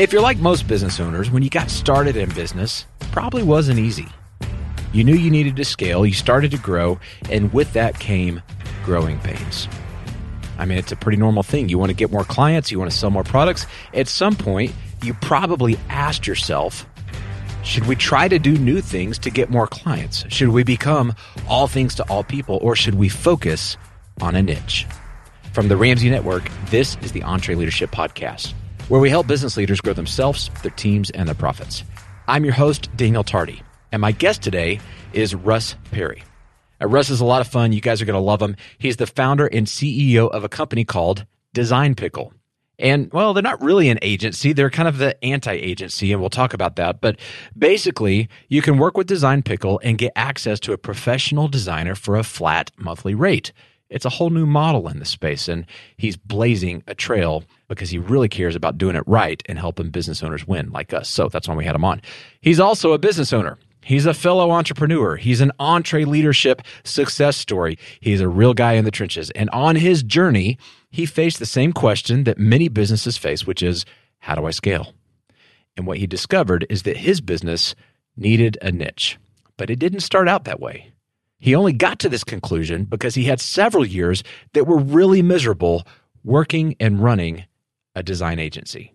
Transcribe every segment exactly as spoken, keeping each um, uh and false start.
If you're like most business owners, when you got started in business, it probably wasn't easy. You knew you needed to scale, you started to grow, and with that came growing pains. I mean, it's a pretty normal thing. You want to get more clients, you want to sell more products. At some point, you probably asked yourself, should we try to do new things to get more clients? Should we become all things to all people, or should we focus on a niche? From the Ramsey Network, this is the EntreLeadership Podcast, where we help business leaders grow themselves, their teams, and their profits. I'm your host, Daniel Tardy, and my guest today is Russ Perry. Now, Russ is a lot of fun. You guys are going to love him. He's the founder and C E O of a company called Design Pickle. And, well, they're not really an agency. They're kind of the anti-agency, and we'll talk about that. But basically, you can work with Design Pickle and get access to a professional designer for a flat monthly rate. It's a whole new model in this space, and he's blazing a trail because he really cares about doing it right and helping business owners win like us. So that's why we had him on. He's also a business owner. He's a fellow entrepreneur. He's an EntreLeadership success story. He's a real guy in the trenches. And on his journey, he faced the same question that many businesses face, which is, how do I scale? And what he discovered is that his business needed a niche. But it didn't start out that way. He only got to this conclusion because he had several years that were really miserable working and running a design agency.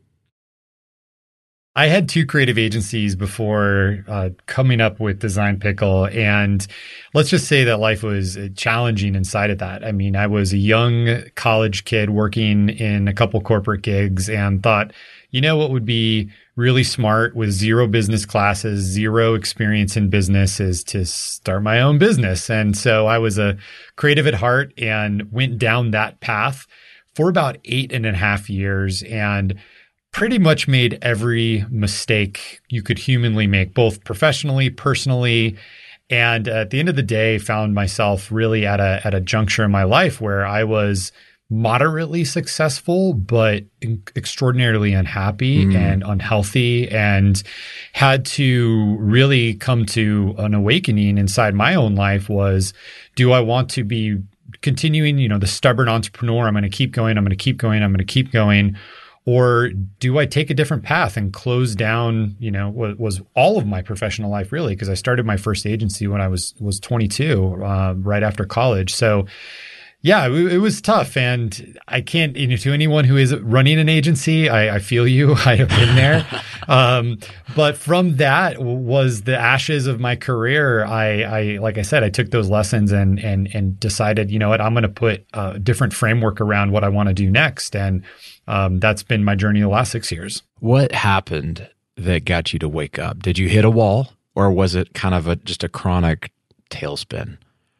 I had two creative agencies before uh, coming up with Design Pickle, and let's just say that life was challenging inside of that. I mean, I was a young college kid working in a couple corporate gigs and thought, you know what would be really smart with zero business classes, zero experience in business is to start my own business. And so I was a creative at heart and went down that path for about eight and a half years and pretty much made every mistake you could humanly make, both professionally, personally, and at the end of the day, found myself really at a at a juncture in my life where I was moderately successful, but extraordinarily unhappy mm. and unhealthy, and had to really come to an awakening inside my own life was, do I want to be continuing, you know, the stubborn entrepreneur? I'm going to keep going. I'm going to keep going. I'm going to keep going. Or do I take a different path and close down, you know, what was all of my professional life really? Because I started my first agency when I was was twenty-two, uh, right after college. So yeah, it, it was tough. And I can't, you know, to anyone who is running an agency, I, I feel you. I have been there. um, but from that was the ashes of my career. I, I, like I said, I took those lessons and and and decided, you know what, I'm going to put a different framework around what I want to do next. And Um, that's been my journey the last six years. What happened that got you to wake up? Did you hit a wall, or was it kind of a just a chronic tailspin?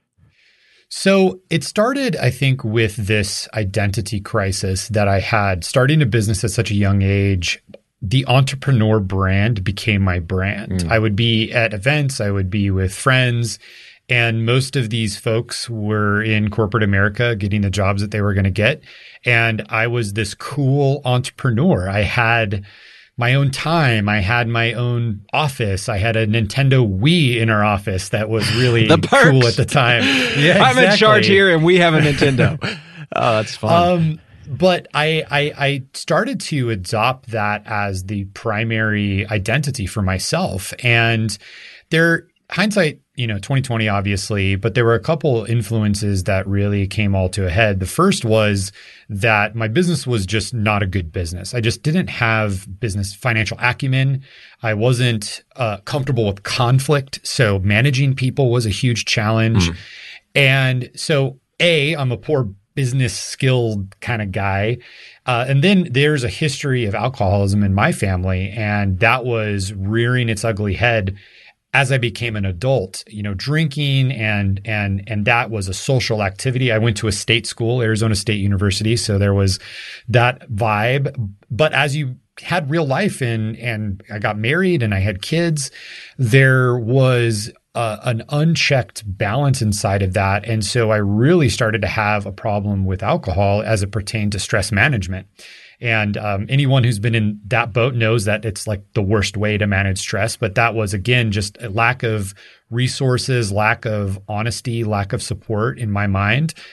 So it started, I think, with this identity crisis that I had. Starting a business at such a young age, the entrepreneur brand became my brand. Mm. I would be at events, I would be with friends, and most of these folks were in corporate America getting the jobs that they were going to get. And I was this cool entrepreneur. I had my own time. I had my own office. I had a Nintendo Wii in our office that was really cool at the time. Yeah, I'm exactly. in charge here and we have a Nintendo. Oh, that's fun. Um, but I, I, I started to adopt that as the primary identity for myself. And there, hindsight, you know, twenty twenty, obviously, but there were a couple influences that really came all to a head. The first was that my business was just not a good business. I just didn't have business financial acumen. I wasn't uh, comfortable with conflict. So managing people was a huge challenge. Mm. And so A, I'm a poor business skilled kind of guy. Uh, and then there's a history of alcoholism in my family. And that was rearing its ugly head as I became an adult, you know, drinking and and and that was a social activity. I went to a state school, Arizona State University, so there was that vibe. But as you had real life and and I got married and I had kids, there was uh, an unchecked balance inside of that. And so I really started to have a problem with alcohol as it pertained to stress management. And um, anyone who's been in that boat knows that it's like the worst way to manage stress. But that was, again, just a lack of resources, lack of honesty, lack of support in my mind.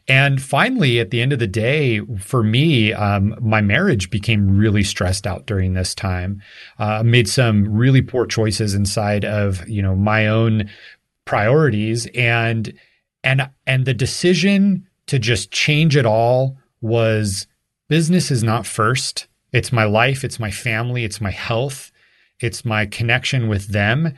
And finally, at the end of the day, for me, um, my marriage became really stressed out during this time. I uh, made some really poor choices inside of, you know, my own priorities, and and and the decision to just change it all was business is not first. It's my life, it's my family, it's my health, it's my connection with them.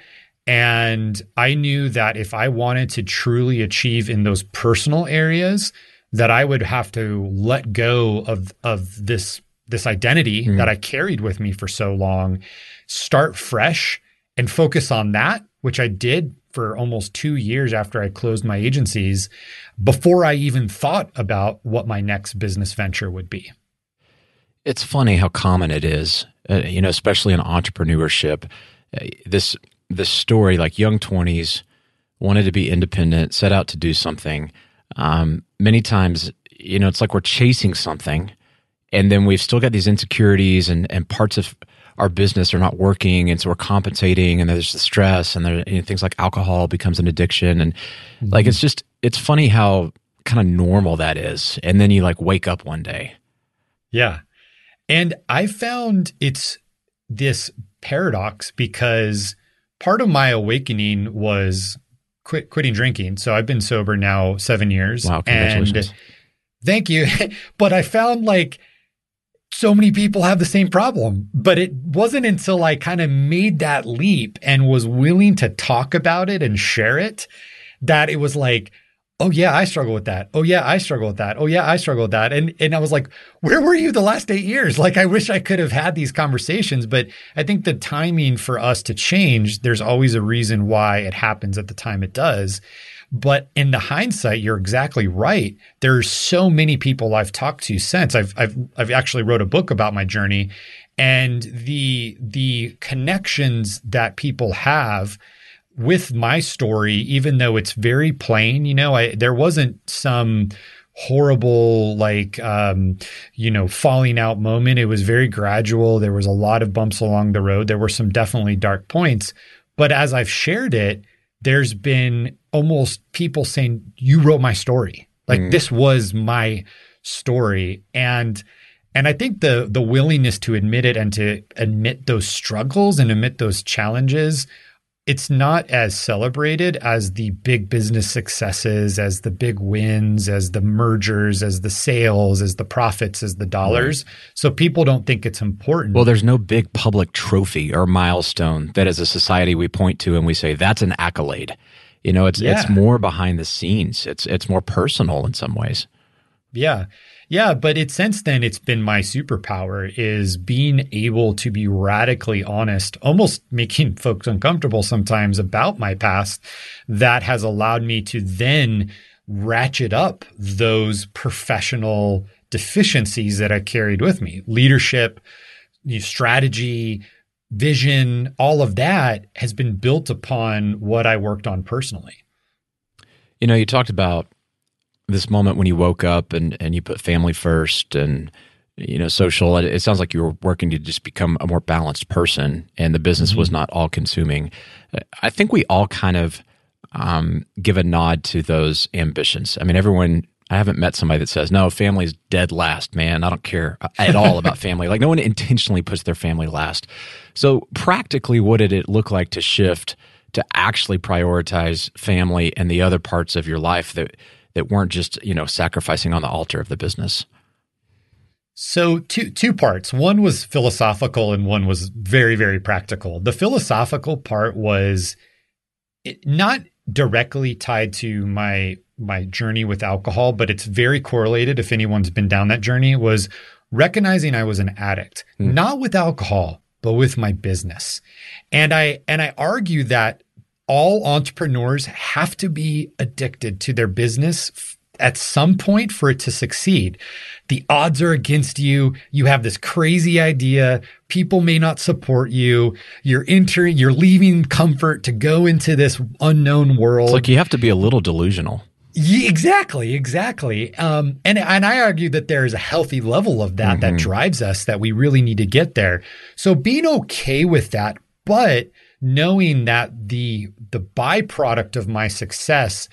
And I knew that if I wanted to truly achieve in those personal areas, that I would have to let go of of this this identity mm. that I carried with me for so long, start fresh and focus on that, which I did for almost two years after I closed my agencies, before I even thought about what my next business venture would be. It's funny how common it is, uh, you know, especially in entrepreneurship. Uh, this this story, like young twenties, wanted to be independent, set out to do something. Um, many times, you know, it's like we're chasing something, and then we've still got these insecurities, and, and parts of our business are not working, and so we're compensating, and there's the stress, and there, you know, things like alcohol becomes an addiction, and mm-hmm. like it's just it's funny how kind of normal that is, and then you like wake up one day. Yeah, and I found it's this paradox because part of my awakening was quit quitting drinking. So I've been sober now seven years. Wow, congratulations! And thank you. But I found like so many people have the same problem, but it wasn't until I kind of made that leap and was willing to talk about it and share it that it was like, oh yeah, I struggle with that. Oh yeah, I struggle with that. Oh yeah, I struggle with that. And and I was like, where were you the last eight years? Like, I wish I could have had these conversations, but I think the timing for us to change, there's always a reason why it happens at the time it does. But in the hindsight, you're exactly right. There's so many people I've talked to since. I've I've I've actually wrote a book about my journey, and the the connections that people have with my story, even though it's very plain, you know, I, there wasn't some horrible, like, um, you know, falling out moment. It was very gradual. There was a lot of bumps along the road. There were some definitely dark points. But as I've shared it, there's been almost people saying, you wrote my story. Like mm. this was my story. And and I think the the willingness to admit it and to admit those struggles and admit those challenges, it's not as celebrated as the big business successes, as the big wins, as the mergers, as the sales, as the profits, as the dollars. Right. So people don't think it's important. Well, there's no big public trophy or milestone that as a society we point to and we say, that's an accolade. You know, it's yeah. it's more behind the scenes. It's it's more personal in some ways. Yeah. Yeah, but it since then it's been my superpower is being able to be radically honest, almost making folks uncomfortable sometimes about my past. That has allowed me to then ratchet up those professional deficiencies that I carried with me. Leadership, you know, strategy, vision, all of that has been built upon what I worked on personally. You know, you talked about this moment when you woke up and, and you put family first and, you know, social. It, it sounds like you were working to just become a more balanced person and the business mm-hmm. was not all consuming. I think we all kind of um, give a nod to those ambitions. I mean, everyone, I haven't met somebody that says, no, family's dead last, man. I don't care at all about family. Like no one intentionally puts their family last. So practically, what did it look like to shift to actually prioritize family and the other parts of your life that that weren't just, you know, sacrificing on the altar of the business? So two two parts. One was philosophical and one was very, very practical. The philosophical part was it, not directly tied to my my journey with alcohol, but it's very correlated if anyone's been down that journey, was recognizing I was an addict, mm. not with alcohol, but with my business. And I and I argue that all entrepreneurs have to be addicted to their business f- at some point for it to succeed. The odds are against you. You have this crazy idea. People may not support you. You're entering, you're leaving comfort to go into this unknown world. It's like you have to be a little delusional. Yeah, exactly, exactly. Um, and, and I argue that there is a healthy level of that mm-hmm. that drives us, that we really need to get there. So being okay with that, but knowing that the the byproduct of my success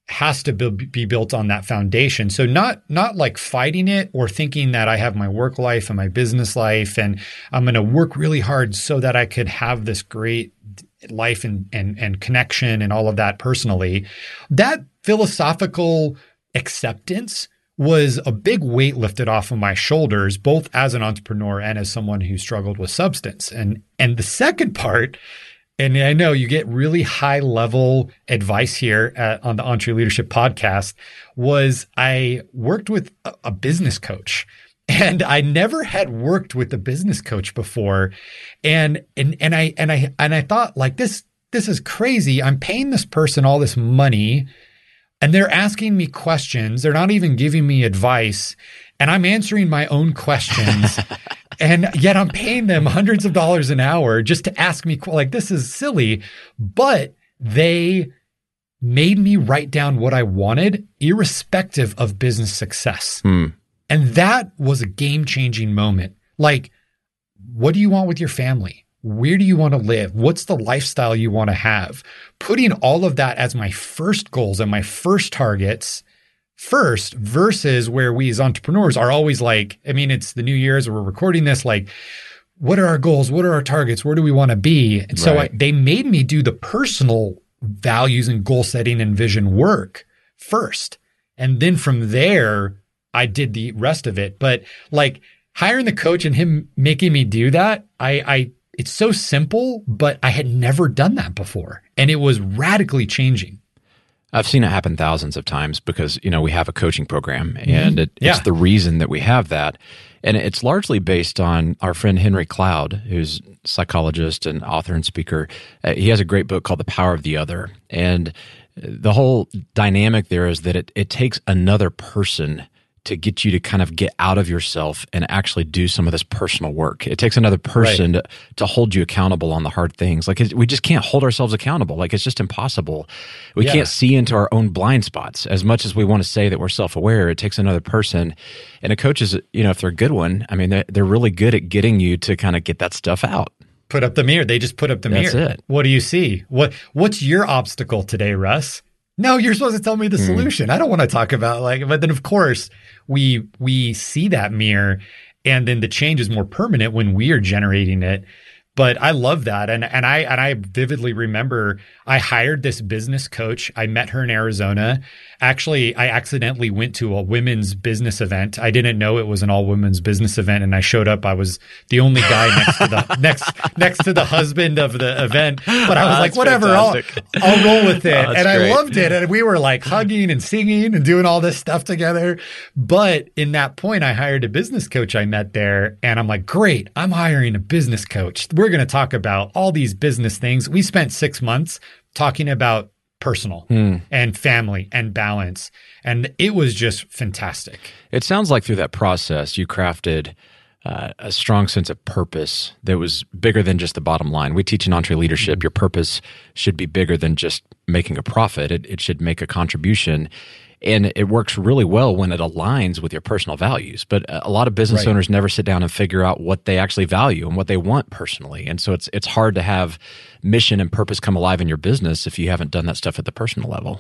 has to be built on that foundation. So not not like fighting it or thinking that I have my work life and my business life and I'm going to work really hard so that I could have this great life and and and connection and all of that personally. That philosophical acceptance was a big weight lifted off of my shoulders, both as an entrepreneur and as someone who struggled with substance. And and the second part, and I know you get really high level advice here at, on the EntreLeadership podcast, was I worked with a, a business coach, and I never had worked with a business coach before. And, and, and I, and I, and I thought like this, this is crazy. I'm paying this person all this money and they're asking me questions. They're not even giving me advice, and I'm answering my own questions. And yet I'm paying them hundreds of dollars an hour just to ask me, like, this is silly. But they made me write down what I wanted, irrespective of business success. Mm. And that was a game-changing moment. Like, what do you want with your family? Where do you want to live? What's the lifestyle you want to have? Putting all of that as my first goals and my first targets first, versus where we as entrepreneurs are always like, I mean, it's the New Year's, we're recording this, like, what are our goals? What are our targets? Where do we want to be? And so right. I, they made me do the personal values and goal setting and vision work first. And then from there, I did the rest of it. But like hiring the coach and him making me do that, I, I it's so simple, but I had never done that before. And it was radically changing. I've seen it happen thousands of times because, you know, we have a coaching program, and it, yeah. it's the reason that we have that. And it's largely based on our friend Henry Cloud, who's a psychologist and author and speaker. Uh, he has a great book called The Power of the Other. And the whole dynamic there is that it, it takes another person to get you to kind of get out of yourself and actually do some of this personal work. It takes another person right. to, to hold you accountable on the hard things. Like, it, we just can't hold ourselves accountable. Like, it's just impossible. We yeah. can't see into our own blind spots. As much as we want to say that we're self-aware, it takes another person. And a coach is, you know, if they're a good one, I mean, they're, they're really good at getting you to kind of get that stuff out. Put up the mirror. They just put up the That's mirror. It. What do you see? What What's your obstacle today, Russ? No, you're supposed to tell me the mm. solution. I don't want to talk about like, but then of course we we see that mirror, and then the change is more permanent when we are generating it. But I love that. And and I and I vividly remember I hired this business coach. I met her in Arizona. Actually, I accidentally went to a women's business event. I didn't know it was an all women's business event, and I showed up. I was the only guy next to the next next to the husband of the event. But I was oh, like, whatever, I'll, I'll roll with it. Oh, and great. I loved it. And we were like hugging and singing and doing all this stuff together. But in that point, I hired a business coach I met there, and I'm like, great, I'm hiring a business coach. We're going to talk about all these business things. We spent six months talking about personal hmm. and family and balance. And it was just fantastic. It sounds like through that process, you crafted uh, a strong sense of purpose that was bigger than just the bottom line. We teach in EntreLeadership, mm-hmm. your purpose should be bigger than just making a profit. It, it should make a contribution. And it works really well when it aligns with your personal values. But a lot of business right. owners never sit down and figure out what they actually value and what they want personally. And so it's it's hard to have mission and purpose come alive in your business if you haven't done that stuff at the personal level.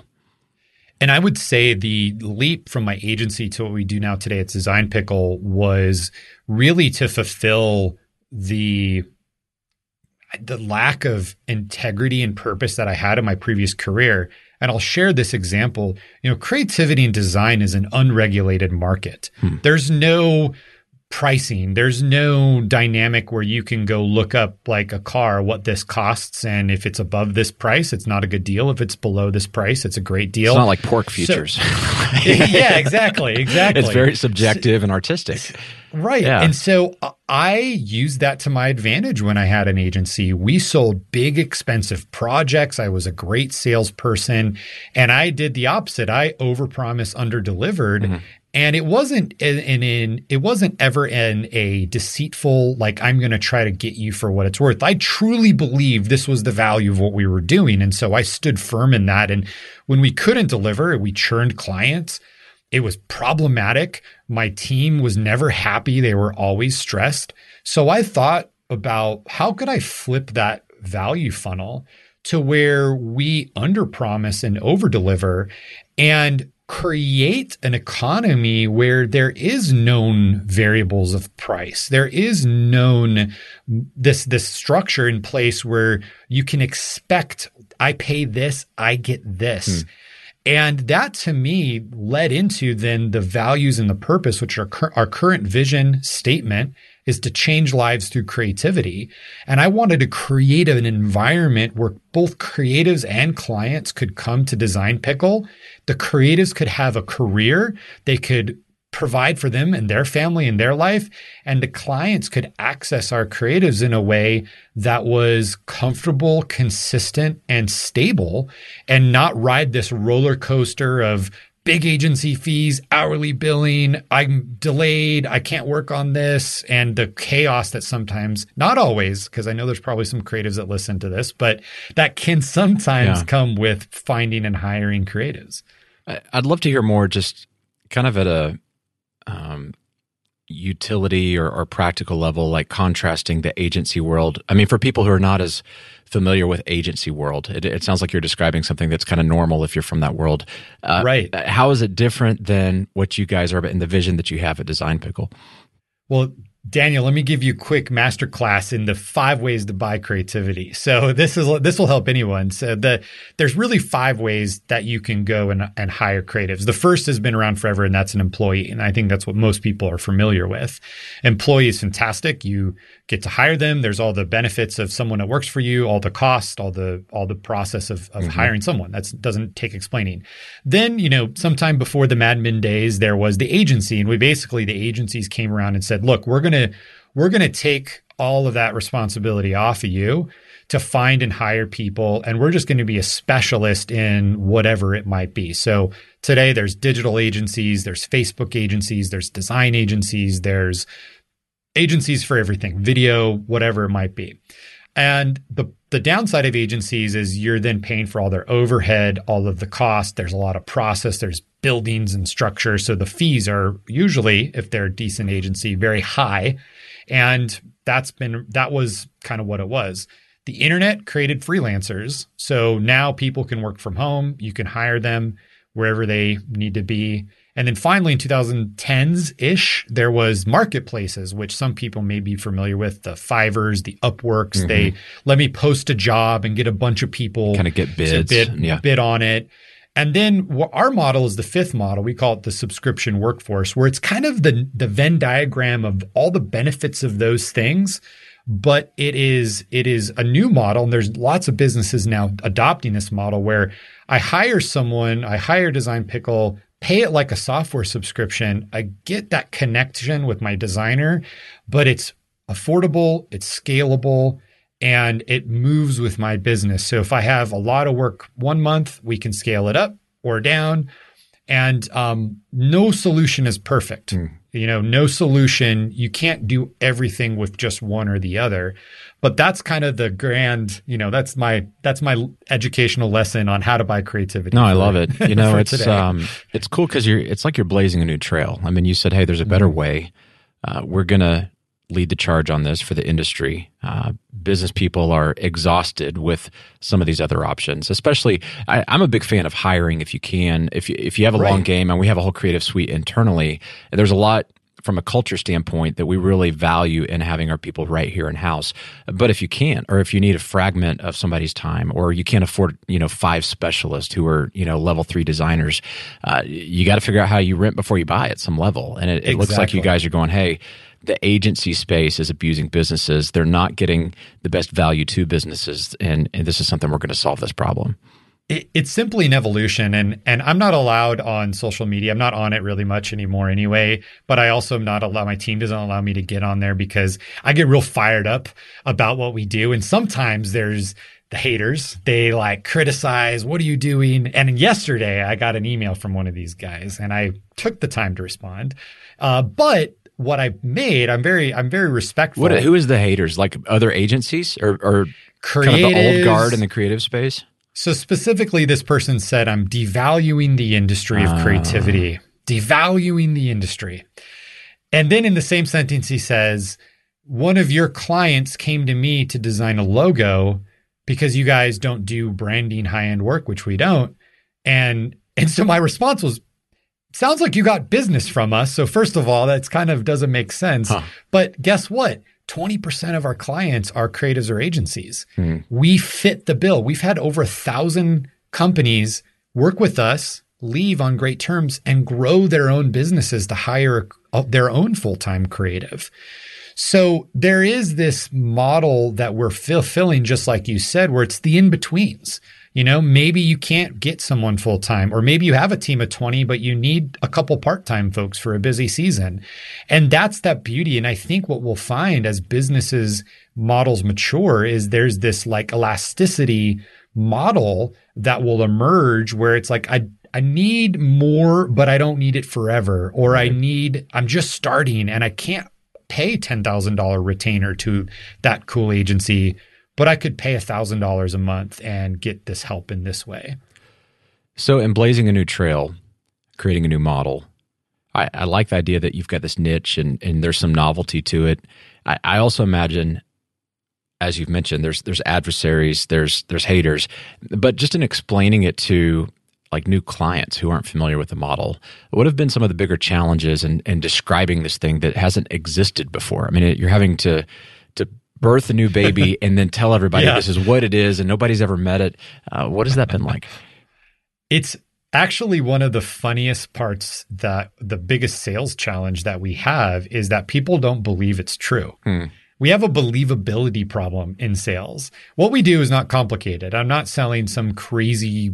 And I would say the leap from my agency to what we do now today at Design Pickle was really to fulfill the the lack of integrity and purpose that I had in my previous career. And I'll share this example. You know, creativity and design is an unregulated market. Hmm. There's no pricing. There's no dynamic where you can go look up like a car, what this costs. And if it's above this price, it's not a good deal. If it's below this price, it's a great deal. It's not like pork futures. So, yeah, exactly. Exactly. It's very subjective so, and artistic. Right. Yeah. And so I used that to my advantage when I had an agency. We sold big, expensive projects. I was a great salesperson, and I did the opposite. I overpromised, underdelivered. Mm-hmm. And it wasn't in, in, in it wasn't ever in a deceitful, like, I'm going to try to get you for what it's worth. I truly believed this was the value of what we were doing. And so I stood firm in that. And when we couldn't deliver, we churned clients. It was problematic. My team was never happy. They were always stressed. So I thought about how could I flip that value funnel to where we underpromise and overdeliver. and create an economy where there is known variables of price. There is known this this structure in place where you can expect, I pay this, I get this. Hmm. And that to me led into then the values and the purpose, which are cur- our current vision statement is to change lives through creativity. And I wanted to create an environment where both creatives and clients could come to Design Pickle. The creatives could have a career. They could provide for them and their family and their life. And the clients could access our creatives in a way that was comfortable, consistent, and stable, and not ride this roller coaster of big agency fees, hourly billing, I'm delayed, I can't work on this, and the chaos that sometimes, not always, because I know there's probably some creatives that listen to this, but that can sometimes yeah. come with finding and hiring creatives. I'd love to hear more just kind of at a um, utility or, or practical level, like contrasting the agency world. I mean, for people who are not as familiar with agency world, it, it sounds like you're describing something that's kind of normal if you're from that world. Uh, right. How is it different than what you guys are in the vision that you have at Design Pickle? Well, Daniel, let me give you a quick masterclass in the five ways to buy creativity. So this is this will help anyone. So the there's really five ways that you can go and, and hire creatives. The first has been around forever, and that's an employee. And I think that's what most people are familiar with. Employee is fantastic. You get to hire them. There's all the benefits of someone that works for you, all the cost, all the all the process of, of mm-hmm. hiring someone. That doesn't take explaining. Then, you know, sometime before the Mad Men days, there was the agency, and we basically the agencies came around and said, look, we're gonna we're gonna take all of that responsibility off of you to find and hire people, and we're just going to be a specialist in whatever it might be. So today there's digital agencies, there's Facebook agencies, there's design agencies, there's agencies for everything, video, whatever it might be. And the the downside of agencies is you're then paying for all their overhead, all of the cost. There's a lot of process. There's buildings and structure. So the fees are usually, if they're a decent agency, very high. And that's been that was kind of what it was. The internet created freelancers. So now people can work from home. You can hire them wherever they need to be. And then finally, in twenty tens-ish, there was marketplaces, which some people may be familiar with, the Fivers, the Upworks. Mm-hmm. They let me post a job and get a bunch of people kind of get bids, to bid, yeah. bid on it. And then our model is the fifth model. We call it the subscription workforce, where it's kind of the, the Venn diagram of all the benefits of those things. But it is it is a new model, and there's lots of businesses now adopting this model where I hire someone, I hire Design Pickle, pay it like a software subscription. I get that connection with my designer, but it's affordable, it's scalable, and it moves with my business. So if I have a lot of work one month, we can scale it up or down. And um, no solution is perfect. Mm. You know, no solution. You can't do everything with just one or the other. But that's kind of the grand, you know, that's my that's my educational lesson on how to buy creativity. No, for, I love it. You know, it's um, it's cool because you're it's like you're blazing a new trail. I mean, you said, hey, there's a better mm. way. Uh, we're gonna lead the charge on this for the industry. Uh, business people are exhausted with some of these other options. Especially, I, I'm a big fan of hiring if you can. If you if you have a right. long game, and we have a whole creative suite internally, there's a lot from a culture standpoint that we really value in having our people right here in house. But if you can't, or if you need a fragment of somebody's time, or you can't afford, you know, five specialists who are, you know, level three designers, uh, you got to figure out how you rent before you buy at some level. And it, it exactly. looks like you guys are going, hey, the agency space is abusing businesses. They're not getting the best value to businesses. And, and this is something we're going to solve this problem. It, it's simply an evolution. And, and I'm not allowed on social media. I'm not on it really much anymore anyway. But I also am not allowed, my team doesn't allow me to get on there because I get real fired up about what we do. And sometimes there's the haters. They like criticize, what are you doing? And yesterday I got an email from one of these guys and I took the time to respond. Uh, but what I've made, I'm very, I'm very respectful. What, who is the haters? Like other agencies or, or kind of the old guard in the creative space? So specifically, this person said, I'm devaluing the industry of creativity, uh. devaluing the industry. And then in the same sentence, he says, one of your clients came to me to design a logo because you guys don't do branding high-end work, which we don't. And And so my response was, sounds like you got business from us. So first of all, that's kind of doesn't make sense. Huh. But guess what? twenty percent of our clients are creatives or agencies. Hmm. We fit the bill. We've had over a thousand companies work with us, leave on great terms, and grow their own businesses to hire their own full-time creative. So there is this model that we're fulfilling, just like you said, where it's the in-betweens. You know, maybe you can't get someone full-time, or maybe you have a team of twenty, but you need a couple part-time folks for a busy season. And that's that beauty. And I think what we'll find as businesses models mature is there's this like elasticity model that will emerge where it's like, I I need more, but I don't need it forever. Or right. I need, I'm just starting and I can't pay ten thousand dollars retainer to that cool agency, but I could pay one thousand dollars a month and get this help in this way. So in blazing a new trail, creating a new model, I, I like the idea that you've got this niche and, and there's some novelty to it. I, I also imagine, as you've mentioned, there's there's adversaries, there's there's haters, but just in explaining it to like new clients who aren't familiar with the model, what have been some of the bigger challenges in, in describing this thing that hasn't existed before? I mean, it, you're having to to birth a new baby and then tell everybody yeah. this is what it is and nobody's ever met it. Uh, what has that been like? It's actually one of the funniest parts, that the biggest sales challenge that we have is that people don't believe it's true. Hmm. We have a believability problem in sales. What we do is not complicated. I'm not selling some crazy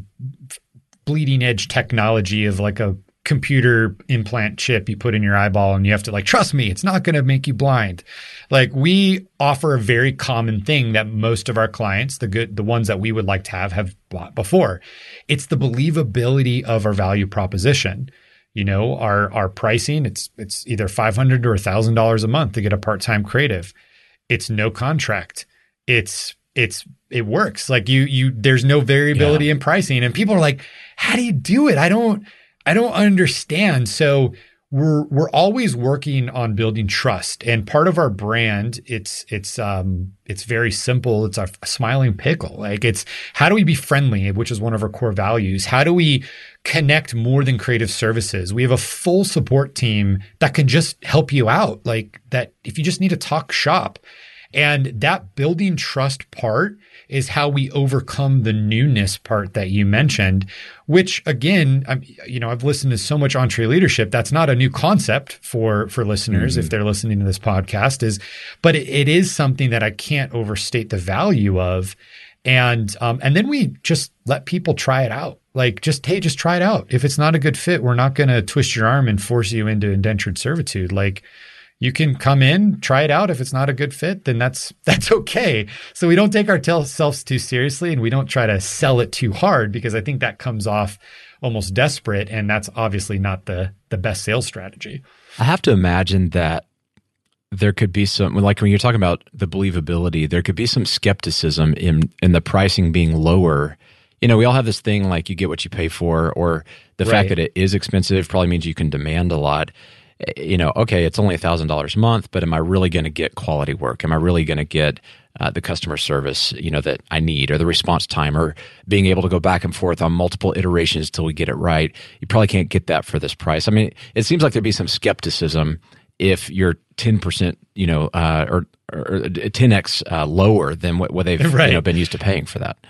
bleeding edge technology of like a computer implant chip you put in your eyeball and you have to like, trust me, it's not going to make you blind. Like, we offer a very common thing that most of our clients, the good, the ones that we would like to have, have bought before. It's the believability of our value proposition. You know, our, our pricing, it's, it's either five hundred dollars or one thousand dollars a month to get a part-time creative. It's no contract. It's, it's, it works. Like you, you, there's no variability yeah. in pricing, and people are like, how do you do it? I don't, I don't understand. So we're, we're always working on building trust. And part of our brand, it's, it's, um, it's very simple. It's a smiling pickle. Like, it's, how do we be friendly, which is one of our core values? How do we connect more than creative services? We have a full support team that can just help you out. Like that, if you just need to talk shop. And that building trust part is how we overcome the newness part that you mentioned, which again, I'm, you know, I've listened to so much EntreLeadership. That's not a new concept for, for listeners, mm-hmm. if they're listening to this podcast, is, but it, it is something that I can't overstate the value of. And, um, and then we just let people try it out. Like, just, hey, just try it out. If it's not a good fit, we're not going to twist your arm and force you into indentured servitude. Like, you can come in, try it out. If it's not a good fit, then that's that's okay. So we don't take ourselves too seriously, and we don't try to sell it too hard, because I think that comes off almost desperate, and that's obviously not the the best sales strategy. I have to imagine that there could be some, like when you're talking about the believability, there could be some skepticism in in the pricing being lower. You know, we all have this thing like you get what you pay for, or the right. fact that it is expensive probably means you can demand a lot. You know, okay, it's only one thousand dollars a month, but am I really going to get quality work? Am I really going to get uh, the customer service, you know, that I need, or the response time, or being able to go back and forth on multiple iterations till we get it right? You probably can't get that for this price. I mean, it seems like there'd be some skepticism if you're ten percent, you know, uh, or, or ten x uh, lower than what, what they've right. you know, been used to paying for that.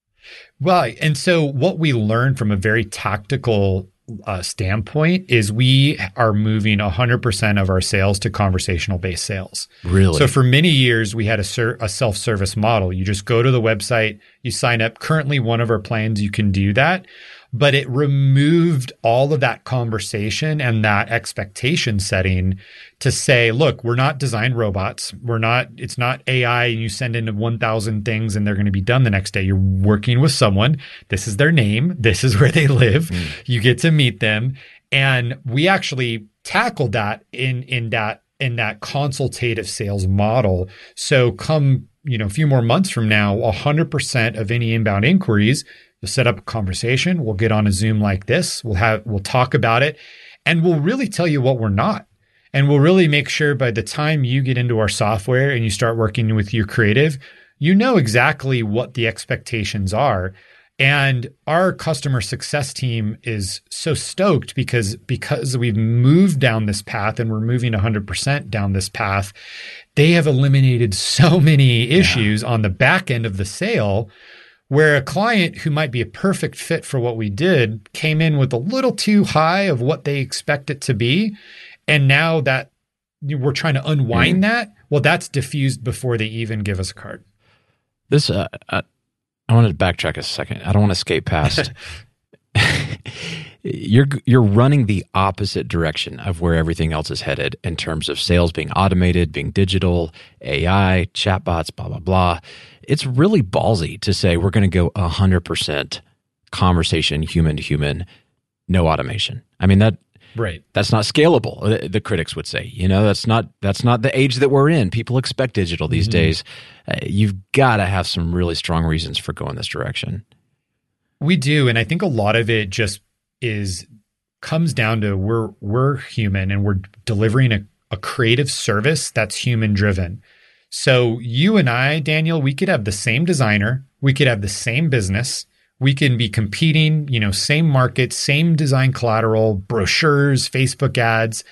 Right. And so what we learned from a very tactical Uh, standpoint is we are moving one hundred percent of our sales to conversational-based sales. Really? So for many years, we had a, ser- a self-service model. You just go to the website, you sign up. Currently, one of our plans, you can do that. But it removed all of that conversation and that expectation setting to say, look, we're not design robots. We're not, it's not A I and you send in one thousand things and they're going to be done the next day. You're working with someone. This is their name. This is where they live. Mm. You get to meet them. And we actually tackled that in, in that, in that consultative sales model. So come, you know, a few more months from now, one hundred percent of any inbound inquiries, you'll set up a conversation. We'll get on a Zoom like this. We'll have, we'll talk about it, and we'll really tell you what we're not. And we'll really make sure by the time you get into our software and you start working with your creative, you know exactly what the expectations are. And our customer success team is so stoked because, because we've moved down this path and we're moving one hundred percent down this path, they have eliminated so many issues yeah. on the back end of the sale where a client who might be a perfect fit for what we did came in with a little too high of what they expect it to be. And now that we're trying to unwind mm. that, well, that's diffused before they even give us a card. This, uh, uh I wanted to backtrack a second. I don't want to skate past. you're you're running the opposite direction of where everything else is headed in terms of sales being automated, being digital, A I, chatbots, blah, blah, blah. It's really ballsy to say we're going to go one hundred percent conversation, human to human, no automation. I mean, that right. that's not scalable, the, the critics would say. You know, that's not that's not the age that we're in. People expect digital these mm-hmm. days. Uh, you've got to have some really strong reasons for going this direction. We do, and I think a lot of it just is comes down to we're we're human and we're delivering a, a creative service that's human driven. So you and I, Daniel, we could have the same designer, we could have the same business, we can be competing, you know, same market, same design collateral, brochures, Facebook ads,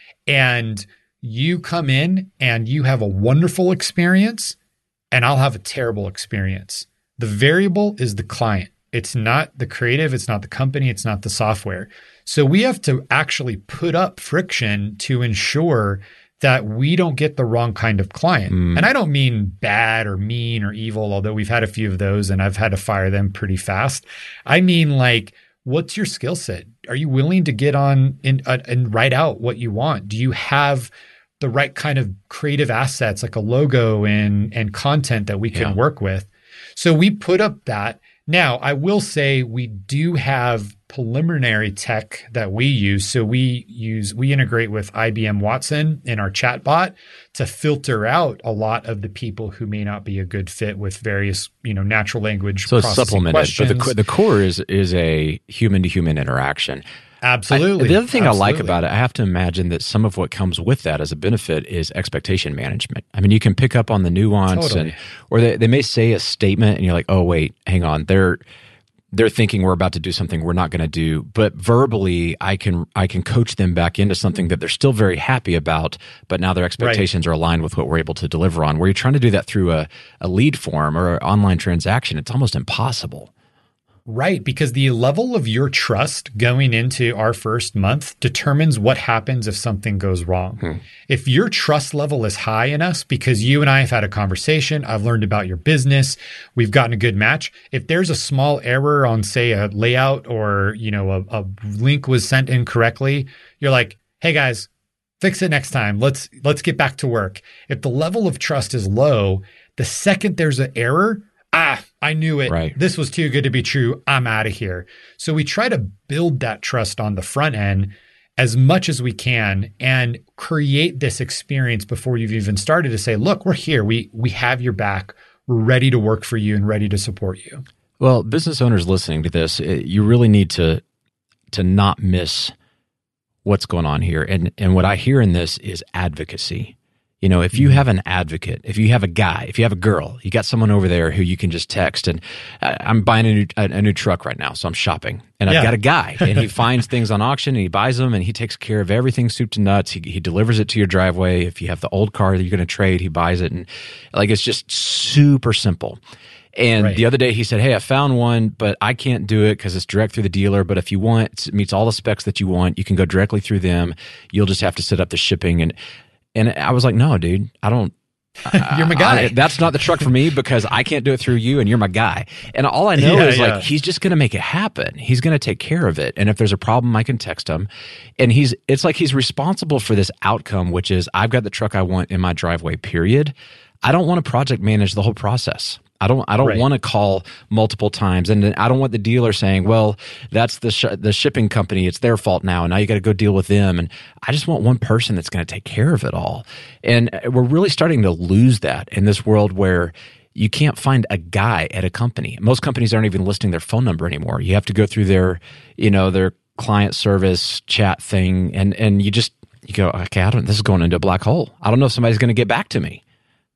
and you come in and you have a wonderful experience and I'll have a terrible experience. The variable is the client. It's not the creative, it's not the company, it's not the software. So we have to actually put up friction to ensure that we don't get the wrong kind of client. Mm. And I don't mean bad or mean or evil, although we've had a few of those and I've had to fire them pretty fast. I mean, like, what's your skill set? Are you willing to get on and, uh, and write out what you want? Do you have the right kind of creative assets like a logo and, and content that we can yeah. work with? So we put up that. Now, I will say we do have preliminary tech that we use. So we use, we integrate with I B M Watson in our chatbot to filter out a lot of the people who may not be a good fit with various, you know, natural language so processing supplemented, questions. But the, the core is is a human to human interaction. Absolutely. I, the other thing Absolutely. I like about it, I have to imagine that some of what comes with that as a benefit is expectation management. I mean, you can pick up on the nuance, Totally. and or they, they may say a statement, and you're like, oh wait, hang on, they're they're thinking we're about to do something we're not going to do. But verbally, I can I can coach them back into something that they're still very happy about, but now their expectations right. are aligned with what we're able to deliver on. Where you're trying to do that through a, a lead form or an online transaction, it's almost impossible. Right, because the level of your trust going into our first month determines what happens if something goes wrong. Hmm. If your trust level is high in us because you and I have had a conversation, I've learned about your business, we've gotten a good match. If there's a small error on, say, a layout or, you know, a, a link was sent incorrectly, you're like, hey guys, fix it next time. Let's let's get back to work. If the level of trust is low, the second there's an error, ah, I knew it. Right. This was too good to be true. I'm out of here. So we try to build that trust on the front end as much as we can and create this experience before you've even started to say, look, we're here. We we have your back. We're ready to work for you and ready to support you. Well, business owners listening to this, you really need to to not miss what's going on here. And and what I hear in this is advocacy. You know, if you have an advocate, if you have a guy, if you have a girl, you got someone over there who you can just text. And I'm buying a new, a, a new truck right now, so I'm shopping. And I've yeah. got a guy, and he finds things on auction, and he buys them, and he takes care of everything soup to nuts. He, he delivers it to your driveway. If you have the old car that you're going to trade, he buys it. And like, it's just super simple. And right. the other day he said, hey, I found one, but I can't do it because it's direct through the dealer. But if you want, it meets all the specs that you want, you can go directly through them. You'll just have to set up the shipping. And And I was like, no, dude, I don't. You're my guy. I, that's not the truck for me because I can't do it through you and you're my guy. And all I know yeah, is yeah. like, he's just going to make it happen. He's going to take care of it. And if there's a problem, I can text him. And he's, it's like he's responsible for this outcome, which is I've got the truck I want in my driveway, period. I don't want to project manage the whole process. I don't. I don't right. want to call multiple times, and I don't want the dealer saying, "Well, that's the sh- the shipping company. It's their fault now, and now you got to go deal with them." And I just want one person that's going to take care of it all. And we're really starting to lose that in this world where you can't find a guy at a company. Most companies aren't even listing their phone number anymore. You have to go through their, you know, their client service chat thing, and and you just you go, okay, I don't. This is going into a black hole. I don't know if somebody's going to get back to me.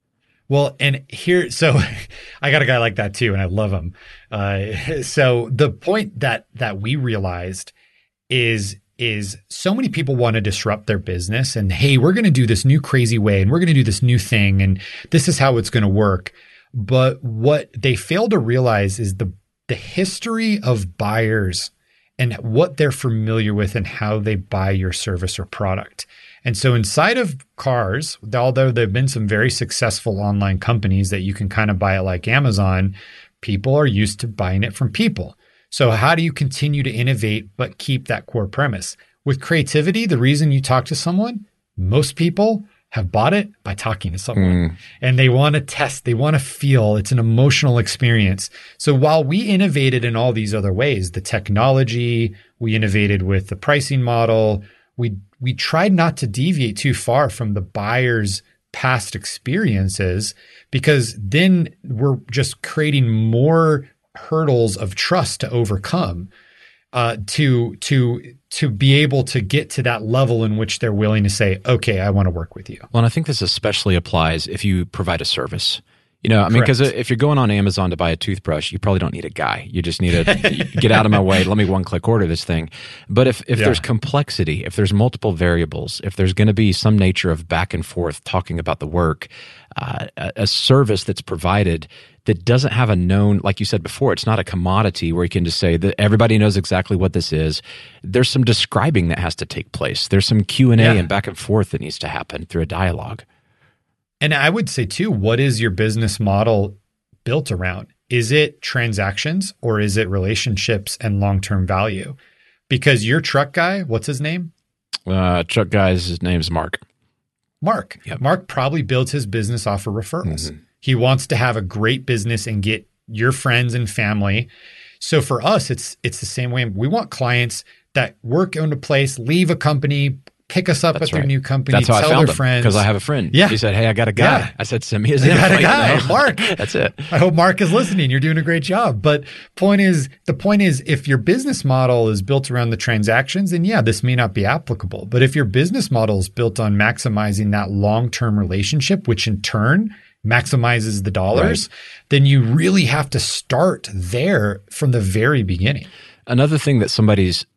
Well, and here, so I got a guy like that too, and I love him. Uh, so the point that that we realized is is so many people want to disrupt their business, and hey, we're going to do this new crazy way, and we're going to do this new thing, and this is how it's going to work. But what they fail to realize is the the history of buyers and what they're familiar with and how they buy your service or product. And so inside of cars, although there have been some very successful online companies that you can kind of buy it like Amazon, people are used to buying it from people. So how do you continue to innovate but keep that core premise? With creativity, the reason you talk to someone, most people have bought it by talking to someone. Mm. And they want to test, they want to feel, it's an emotional experience. So while we innovated in all these other ways, the technology, we innovated with the pricing model, we we tried not to deviate too far from the buyer's past experiences, because then we're just creating more hurdles of trust to overcome uh, to to to be able to get to that level in which they're willing to say, okay, I want to work with you. Well, and I think this especially applies if you provide a service. You know, I mean, because if you're going on Amazon to buy a toothbrush, you probably don't need a guy. You just need to get out of my way. Let me one click order this thing. But if, if yeah. there's complexity, if there's multiple variables, if there's going to be some nature of back and forth talking about the work, uh, a, a service that's provided that doesn't have a known, like you said before, it's not a commodity where you can just say that everybody knows exactly what this is. There's some describing that has to take place. There's some Q and A yeah. and back and forth that needs to happen through a dialogue. And I would say too, what is your business model built around? Is it transactions or is it relationships and long-term value? Because your truck guy, what's his name? Uh, truck guy's his name's Mark. Mark. Yep. Mark probably builds his business off of referrals. Mm-hmm. He wants to have a great business and get your friends and family. So for us, it's it's the same way. We want clients that work in a place, leave a company, pick us up That's at their right. new company, That's how tell I found their him, friends. because I have a friend. Yeah. He said, hey, I got a guy. Yeah. I said, send me his info. I got a guy, you know? Mark. That's it. I hope Mark is listening. You're doing a great job. But point is, the point is, if your business model is built around the transactions, then yeah, this may not be applicable. But if your business model is built on maximizing that long-term relationship, which in turn maximizes the dollars, right. then you really have to start there from the very beginning. Another thing that somebody's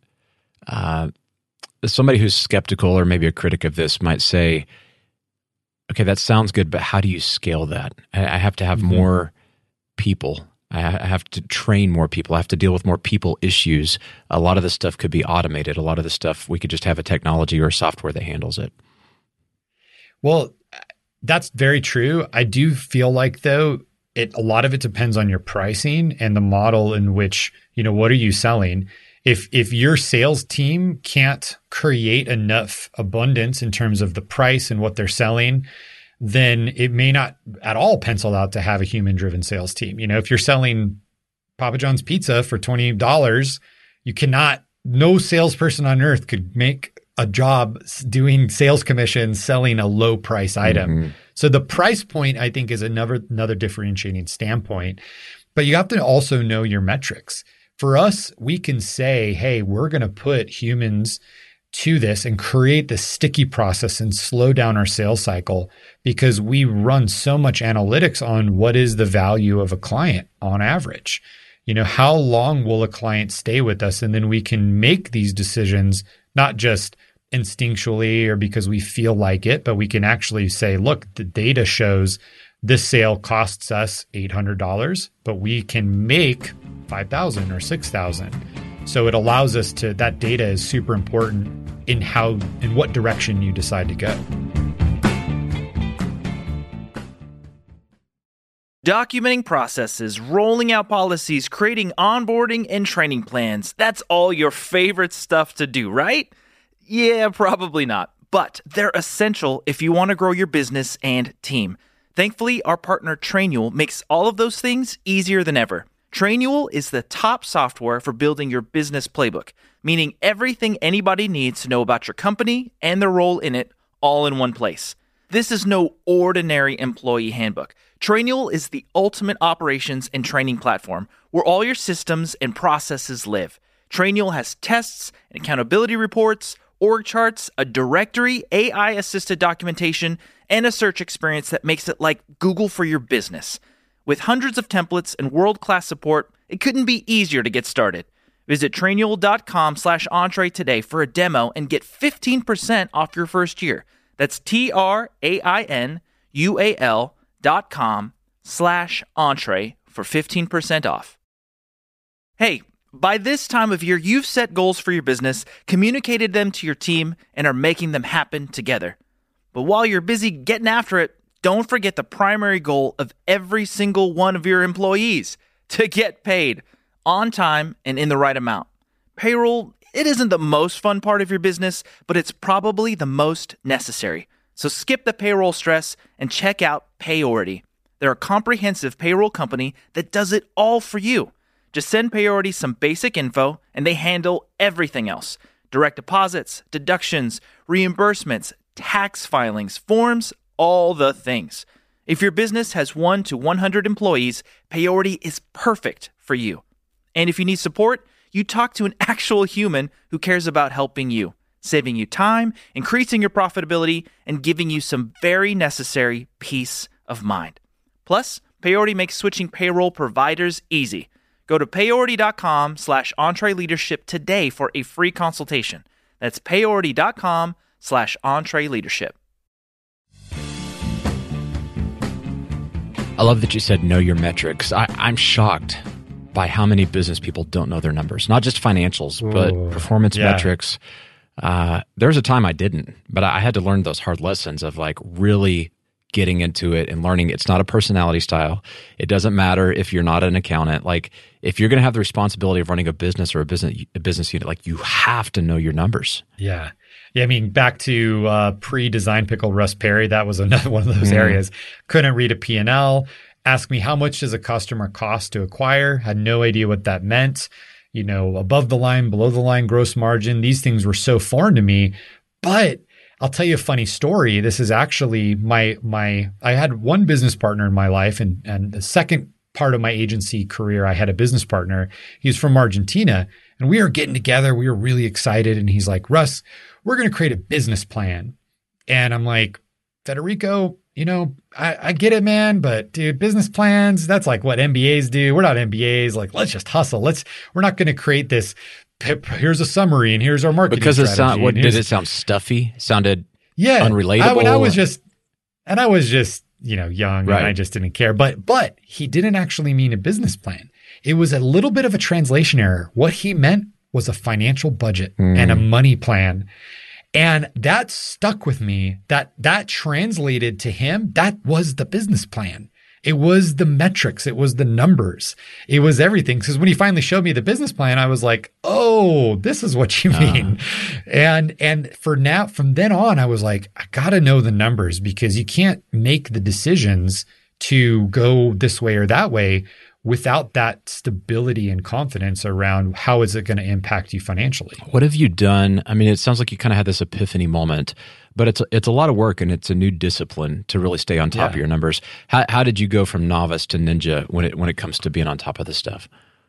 uh, somebody who's skeptical or maybe a critic of this might say, okay, that sounds good, but how do you scale that? I, I have to have mm-hmm. more people. I, I have to train more people. I have to deal with more people issues. A lot of this stuff could be automated. A lot of the stuff, we could just have a technology or software that handles it. Well, that's very true. I do feel like, though, it a lot of it depends on your pricing and the model in which, you know, what are you selling? If if your sales team can't create enough abundance in terms of the price and what they're selling, then it may not at all pencil out to have a human-driven sales team. You know, if you're selling Papa John's pizza for twenty dollars, you cannot, no salesperson on earth could make a job doing sales commissions selling a low price item. Mm-hmm. So the price point, I think, is another another differentiating standpoint. But you have to also know your metrics. For us, we can say, hey, we're going to put humans to this and create this sticky process and slow down our sales cycle, because we run so much analytics on what is the value of a client on average. You know, how long will a client stay with us? And then we can make these decisions, not just instinctually or because we feel like it, but we can actually say, look, the data shows this sale costs us eight hundred dollars, but we can make five thousand dollars or six thousand dollars. So it allows us to, that data is super important in how, in what direction you decide to go. Documenting processes, rolling out policies, creating onboarding and training plans. That's all your favorite stuff to do, right? Yeah, probably not. But they're essential if you want to grow your business and team. Thankfully, our partner Trainual makes all of those things easier than ever. Trainual is the top software for building your business playbook, meaning everything anybody needs to know about your company and their role in it all in one place. This is no ordinary employee handbook. Trainual is the ultimate operations and training platform where all your systems and processes live. Trainual has tests and accountability reports, org charts, a directory, A I-assisted documentation, and a search experience that makes it like Google for your business. With hundreds of templates and world-class support, it couldn't be easier to get started. Visit trainual.com slash entree today for a demo and get fifteen percent off your first year. That's T-R-A-I-N-U-A-L dot com slash entree for fifteen percent off. Hey, by this time of year, you've set goals for your business, communicated them to your team, and are making them happen together. But while you're busy getting after it, don't forget the primary goal of every single one of your employees, to get paid on time and in the right amount. Payroll, it isn't the most fun part of your business, but it's probably the most necessary. So skip the payroll stress and check out Payority. They're a comprehensive payroll company that does it all for you. Just send Payority some basic info and they handle everything else. Direct deposits, deductions, reimbursements, tax filings, forms, all the things. If your business has one to one hundred employees, Payority is perfect for you. And if you need support, you talk to an actual human who cares about helping you, saving you time, increasing your profitability, and giving you some very necessary peace of mind. Plus, Payority makes switching payroll providers easy. Go to payority.com slash entreleadership today for a free consultation. That's payority.com slash entreleadership. I love that you said know your metrics. I, I'm shocked by how many business people don't know their numbers, not just financials, Ooh, but performance yeah. metrics. Uh, there was a time I didn't, but I had to learn those hard lessons of like really getting into it and learning it's not a personality style. It doesn't matter if you're not an accountant. Like if you're going to have the responsibility of running a business or a business a business unit, like you have to know your numbers. Yeah. Yeah, I mean, back to uh, pre-Design Pickle Russ Perry, that was another one of those mm. areas. Couldn't read a P and L. Asked me how much does a customer cost to acquire. Had no idea what that meant. You know, above the line, below the line, gross margin. These things were so foreign to me. But I'll tell you a funny story. This is actually my my. I had one business partner in my life, and and the second part of my agency career, I had a business partner. He was from Argentina, and we were getting together. We were really excited, and he's like, "Russ, we're going to create a business plan." And I'm like, "Federico, you know, I, I get it, man, but dude, business plans, that's like what M B As do. We're not M B As. Like, let's just hustle. Let's, we're not going to create this. Here's a summary and here's our marketing because strategy." Because it sound, what, did it sound stuffy? Sounded yeah, unrelatable? I, when I was just, and I was just, you know, young right. and I just didn't care. But, but he didn't actually mean a business plan. It was a little bit of a translation error. What he meant was a financial budget mm. and a money plan. And that stuck with me. That that translated to him. That was the business plan. It was the metrics. It was the numbers. It was everything. Because when he finally showed me the business plan, I was like, "Oh, this is what you mean." Uh. And and for now, from then on, I was like, I gotta know the numbers because you can't make the decisions to go this way or that way without that stability and confidence around how is it going to impact you financially. What have you done? I mean, it sounds like you kind of had this epiphany moment, but it's a, it's a lot of work and it's a new discipline to really stay on top yeah. of your numbers. How how did you go from novice to ninja when it when it comes to being on top of this stuff?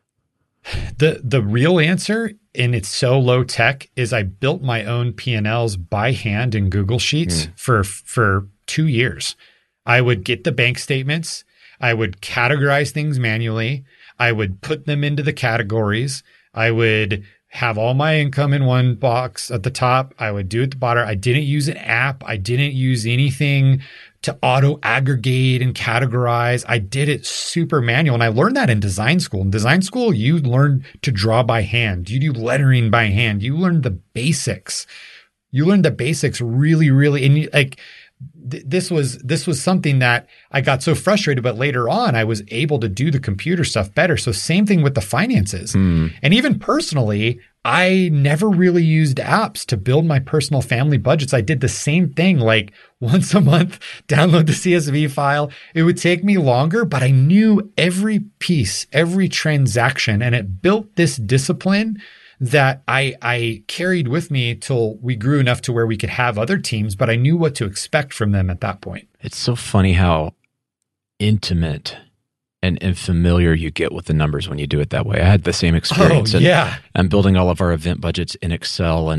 The the real answer, and it's so low tech, is I built my own P and Ls by hand in Google Sheets mm. for for two years. I would get the bank statements. I would categorize things manually. I would put them into the categories. I would have all my income in one box at the top. I would do it at the bottom. I didn't use an app. I didn't use anything to auto aggregate and categorize. I did it super manual. And I learned that in design school. In design school, you learn to draw by hand. You do lettering by hand. You learn the basics. You learn the basics really, really, and you, like, This was this was something that I got so frustrated, but later on I was able to do the computer stuff better. So same thing with the finances. Mm. And even personally, I never really used apps to build my personal family budgets. I did the same thing, like once a month, download the C S V file. It would take me longer, but I knew every piece, every transaction, and it built this discipline that I, I carried with me till we grew enough to where we could have other teams, but I knew what to expect from them at that point. It's so funny how intimate and, and familiar you get with the numbers when you do it that way. I had the same experience. Oh, and yeah. I'm building all of our event budgets in Excel, and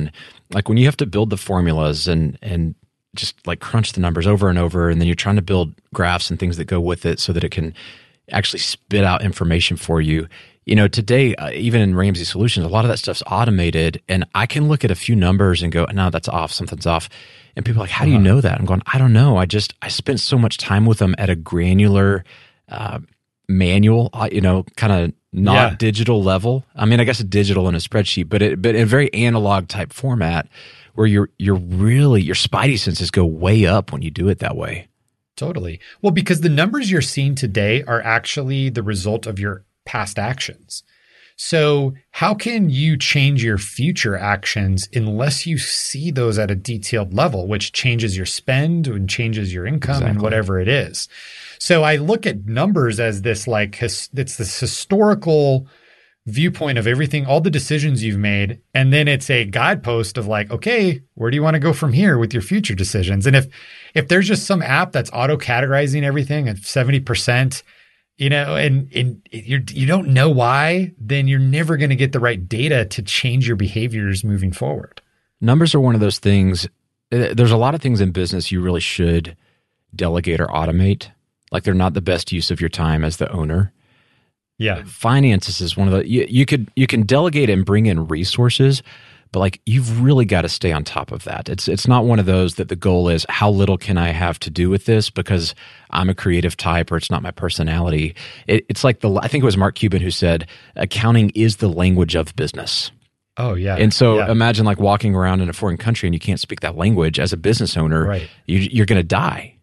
Like when you have to build the formulas and and just like crunch the numbers over and over, and then you're trying to build graphs and things that go with it so that it can actually spit out information for you. You know, today, uh, even in Ramsey Solutions, a lot of that stuff's automated, and I can look at a few numbers and go, no, that's off, something's off. And people are like, how do you know that? I'm going, I don't know. I just, I spent so much time with them at a granular, uh, manual, uh, you know, kind of not Yeah. digital level. I mean, I guess a digital in a spreadsheet, but it, but in a very analog type format where you're, you're really, your spidey senses go way up when you do it that way. Totally. Well, because the numbers you're seeing today are actually the result of your past actions. So how can you change your future actions unless you see those at a detailed level, which changes your spend and changes your income Exactly. and whatever it is? So I look at numbers as this like, his, it's this historical viewpoint of everything, all the decisions you've made. And then it's a guidepost of like, okay, where do you want to go from here with your future decisions? And if, if there's just some app that's auto categorizing everything at seventy percent, you know, and, and you're, you don't know why, then you're never going to get the right data to change your behaviors moving forward. Numbers are one of those things. There's a lot of things in business you really should delegate or automate. Like they're not the best use of your time as the owner. Yeah. Finances is one of the, you, you could, you can delegate and bring in resources, but like you've really got to stay on top of that. It's, it's not one of those that the goal is how little can I have to do with this because I'm a creative type or it's not my personality. It, it's like the, I think it was Mark Cuban who said, accounting is the language of business. Oh yeah. And so yeah. imagine like walking around in a foreign country and you can't speak that language as a business owner, Right. you, you're going to die.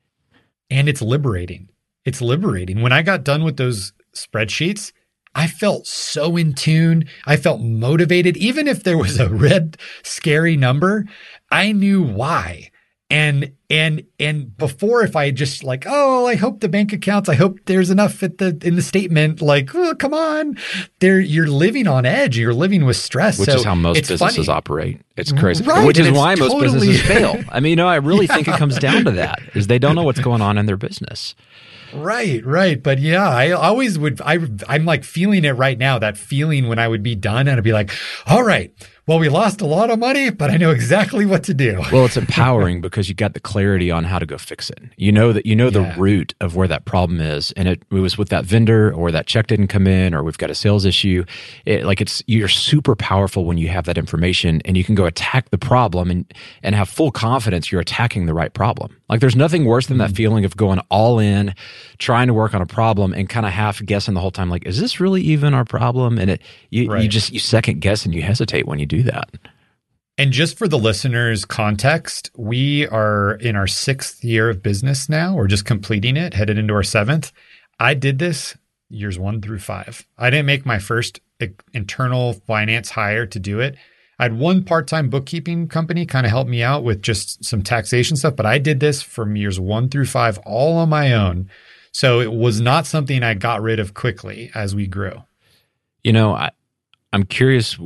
And it's liberating. It's liberating. When I got done with those spreadsheets, I felt so in tune. I felt motivated. Even if there was a red, scary number, I knew why. And, and, and before, if I just like, oh, I hope the bank accounts, I hope there's enough at the, in the statement, like, oh, come on, there, you're living on edge. You're living with stress. Which so is how most it's businesses funny. operate. It's crazy. Right, Which and is it's why most totally- businesses fail. I mean, you know, I really think it comes down to that is they don't know what's going on in their business. Right, right. But yeah, I always would, I, I'm like feeling it right now, that feeling when I would be done and I'd be like, all right, well, we lost a lot of money, but I know exactly what to do. Well, it's empowering because you got the clarity on how to go fix it. You know that you know Yeah. the root of where that problem is, and it, it was with that vendor, or that check didn't come in, or we've got a sales issue. It, like it's you're super powerful when you have that information, and you can go attack the problem and and have full confidence you're attacking the right problem. Like there's nothing worse than Mm-hmm. that feeling of going all in, trying to work on a problem, and kind of half guessing the whole time. Like, is this really even our problem? And it you Right. you just you second guess and you hesitate when you do that. And just for the listeners' context, we are in our sixth year of business now. We're just completing it, headed into our seventh. I did this years one through five. I didn't make my first internal finance hire to do it. I had one part-time bookkeeping company kind of help me out with just some taxation stuff, but I did this from years one through five all on my own. So it was not something I got rid of quickly as we grew. You know, I, I'm curious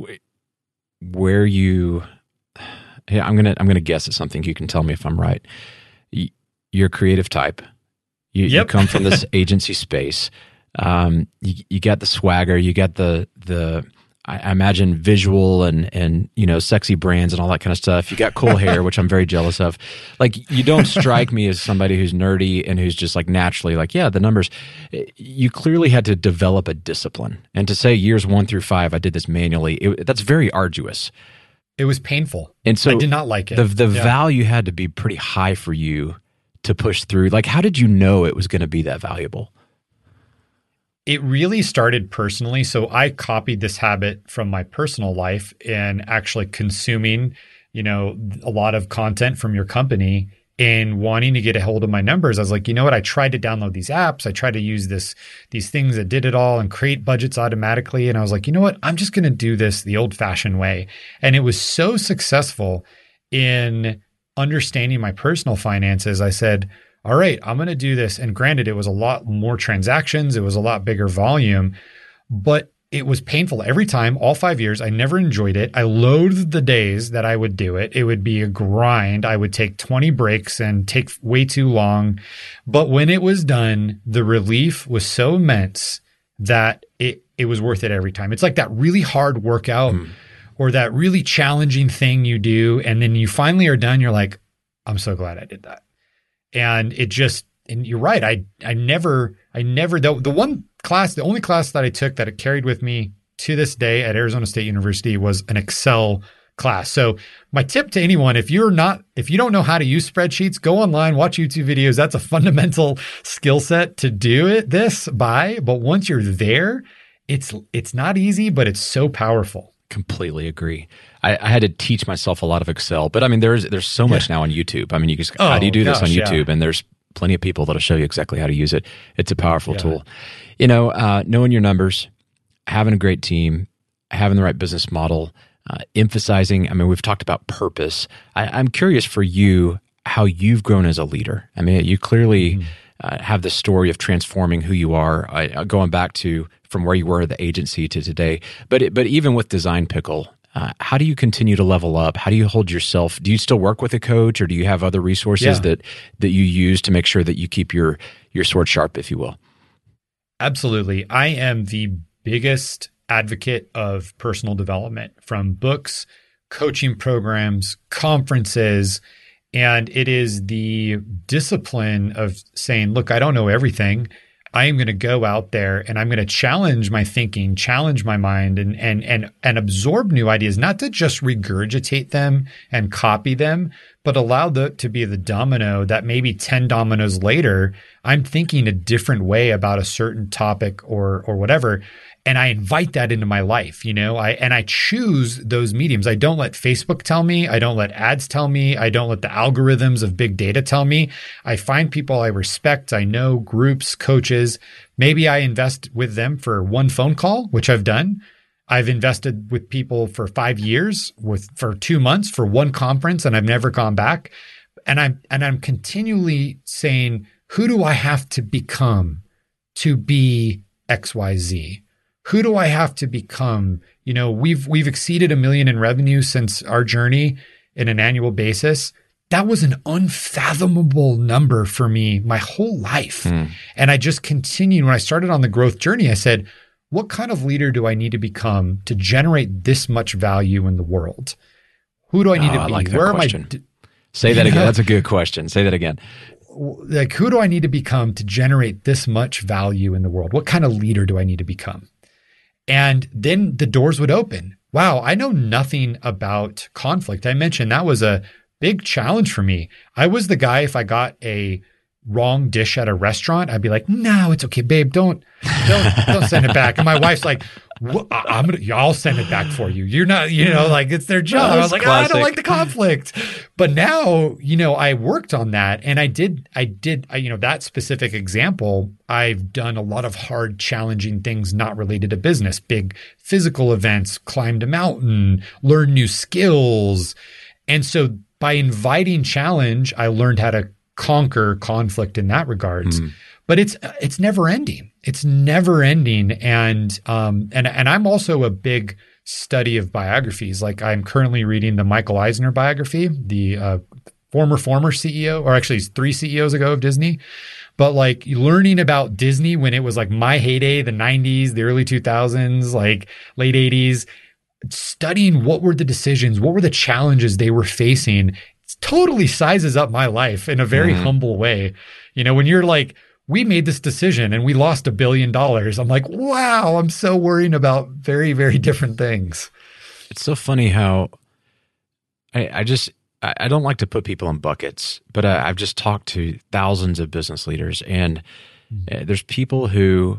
where you. Yeah, I'm gonna I'm gonna guess at something. You can tell me if I'm right. You, you're a creative type. You, you Yep. come from this agency space. Um, you, you got the swagger. You got the the. I I imagine visual and and you know sexy brands and all that kind of stuff. You got cool hair, which I'm very jealous of. Like you don't strike me as somebody who's nerdy and who's just like naturally like yeah the numbers. You clearly had to develop a discipline, and to say years one through five I did this manually. It, that's very arduous. It was painful. And so I did not like it. The the Yeah. value had to be pretty high for you to push through. Like, how did you know it was going to be that valuable? It really started personally. So I copied this habit from my personal life and actually consuming, you know, a lot of content from your company and wanting to get a hold of my numbers. I was like, you know what? I tried to download these apps. I tried to use this, these things that did it all and create budgets automatically. And I was like, you know what? I'm just going to do this the old fashioned way. And it was so successful in understanding my personal finances. I said, all right, I'm going to do this. And granted, it was a lot more transactions. It was a lot bigger volume, but it was painful every time, all five years. I never enjoyed it. I loathed the days that I would do it. It would be a grind. I would take twenty breaks and take way too long. But when it was done, the relief was so immense that it, it was worth it every time. It's like that really hard workout mm. or that really challenging thing you do. And then you finally are done. You're like, I'm so glad I did that. And it just, and you're right. I, I never, I never, the, the one class, the only class that I took that it carried with me to this day at Arizona State University was an Excel class. So my tip to anyone, if you're not, if you don't know how to use spreadsheets, go online, watch YouTube videos. That's a fundamental skill set to do it this by. But once you're there, it's, it's not easy, but it's so powerful. Completely agree. I, I had to teach myself a lot of Excel, but I mean, there's, there's so much yeah. now on YouTube. I mean, you just, oh, how do you do gosh, this on YouTube? Yeah. And there's plenty of people that'll show you exactly how to use it. It's a powerful yeah. tool. You know, uh, knowing your numbers, having a great team, having the right business model, uh, emphasizing, I mean, we've talked about purpose. I, I'm curious for you, how you've grown as a leader. I mean, you clearly mm-hmm. uh, have the story of transforming who you are, uh, going back to from where you were at the agency to today. But, it, but even with Design Pickle, Uh, how do you continue to level up? How do you hold yourself? Do you still work with a coach, or do you have other resources yeah. that that you use to make sure that you keep your your sword sharp, if you will? Absolutely. I am the biggest advocate of personal development, from books, coaching programs, conferences, and it is the discipline of saying, look, I don't know everything. I am going to go out there and I'm going to challenge my thinking, challenge my mind, and and and and absorb new ideas, not to just regurgitate them and copy them, but allow the to be the domino that maybe ten dominoes later, I'm thinking a different way about a certain topic or or whatever. And I invite that into my life, you know, I, and I choose those mediums. I don't let Facebook tell me. I don't let ads tell me. I don't let the algorithms of big data tell me. I find people I respect. I know groups, coaches. Maybe I invest with them for one phone call, which I've done. I've invested with people for five years, with for two months, for one conference, and I've never gone back. And I'm, and I'm continually saying, who do I have to become to be X Y Z? Who do I have to become? You know, we've we've exceeded a million in revenue since our journey in an annual basis. That was an unfathomable number for me my whole life. Mm. And I just continued. When I started on the growth journey, I said, what kind of leader do I need to become to generate this much value in the world? Who do I need oh, to be? I like that Where question. am I? D- Say that again. That's a good question. Say that again. Like, who do I need to become to generate this much value in the world? What kind of leader do I need to become? And then the doors would open. Wow, I know nothing about conflict. I mentioned that was a big challenge for me. I was the guy, if I got a wrong dish at a restaurant, I'd be like, no, it's okay, babe. Don't, don't, don't send it back. And my wife's like, I'm gonna, I'll send it back for you. You're not, you know, like it's their job. I was like, oh, I don't like the conflict. But now, you know, I worked on that, and I did, I did, I, you know, that specific example, I've done a lot of hard, challenging things not related to business, big physical events, climbed a mountain, learned new skills. And so by inviting challenge, I learned how to conquer conflict in that regards. Mm. But it's it's never ending. It's never ending. And um and and I'm also a big study of biographies. Like, I'm currently reading the Michael Eisner biography, the uh, former former C E O, or actually three C E Os ago of Disney. But like learning about Disney when it was like my heyday, the nineties, the early two thousands, like late eighties, studying what were the decisions, what were the challenges they were facing, it totally sizes up my life in a very mm-hmm. humble way. You know, when you're like, we made this decision and we lost a billion dollars. I'm like, wow, I'm so worrying about very, very different things. It's so funny how I, I just, I, I don't like to put people in buckets, but I, I've just talked to thousands of business leaders, and mm-hmm. uh, there's people who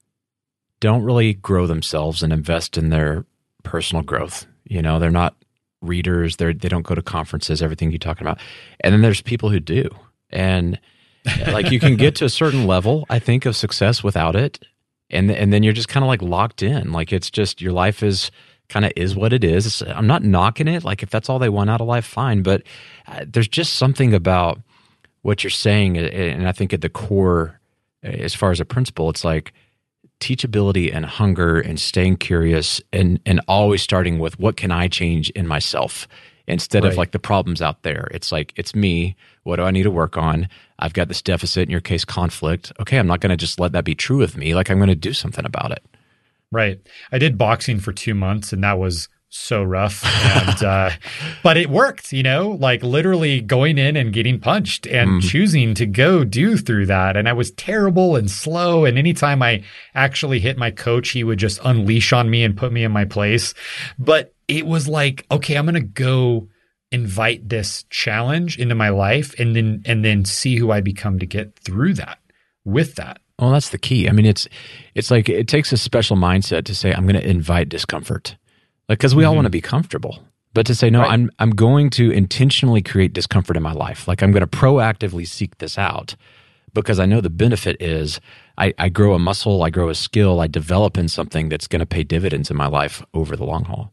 don't really grow themselves and invest in their personal growth. You know, they're not readers. They're, they don't go to conferences, everything you're talking about. And then there's people who do. And like, you can get to a certain level, I think, of success without it. And and then you're just kind of like locked in. Like, it's just, your life is kind of is what it is. I'm not knocking it. Like, if that's all they want out of life, fine. But uh, there's just something about what you're saying. And I think at the core, as far as a principle, it's like teachability and hunger and staying curious, and, and always starting with, what can I change in myself? Instead right. of like the problems out there. It's like, it's me. What do I need to work on? I've got this deficit, in your case, conflict. Okay, I'm not going to just let that be true of me. Like, I'm going to do something about it. Right. I did boxing for two months, and that was so rough. And, uh, but it worked, you know, like literally going in and getting punched and mm. choosing to go do through that. And I was terrible and slow. And anytime I actually hit my coach, he would just unleash on me and put me in my place. But it was like, okay, I'm going to go invite this challenge into my life and then, and then see who I become to get through that with that. Well, that's the key. I mean, it's, it's like, it takes a special mindset to say, I'm going to invite discomfort. Like, cause we mm-hmm. all want to be comfortable, but to say, no, right. I'm, I'm going to intentionally create discomfort in my life. Like I'm going to proactively seek this out because I know the benefit is I, I grow a muscle, I grow a skill, I develop in something that's going to pay dividends in my life over the long haul.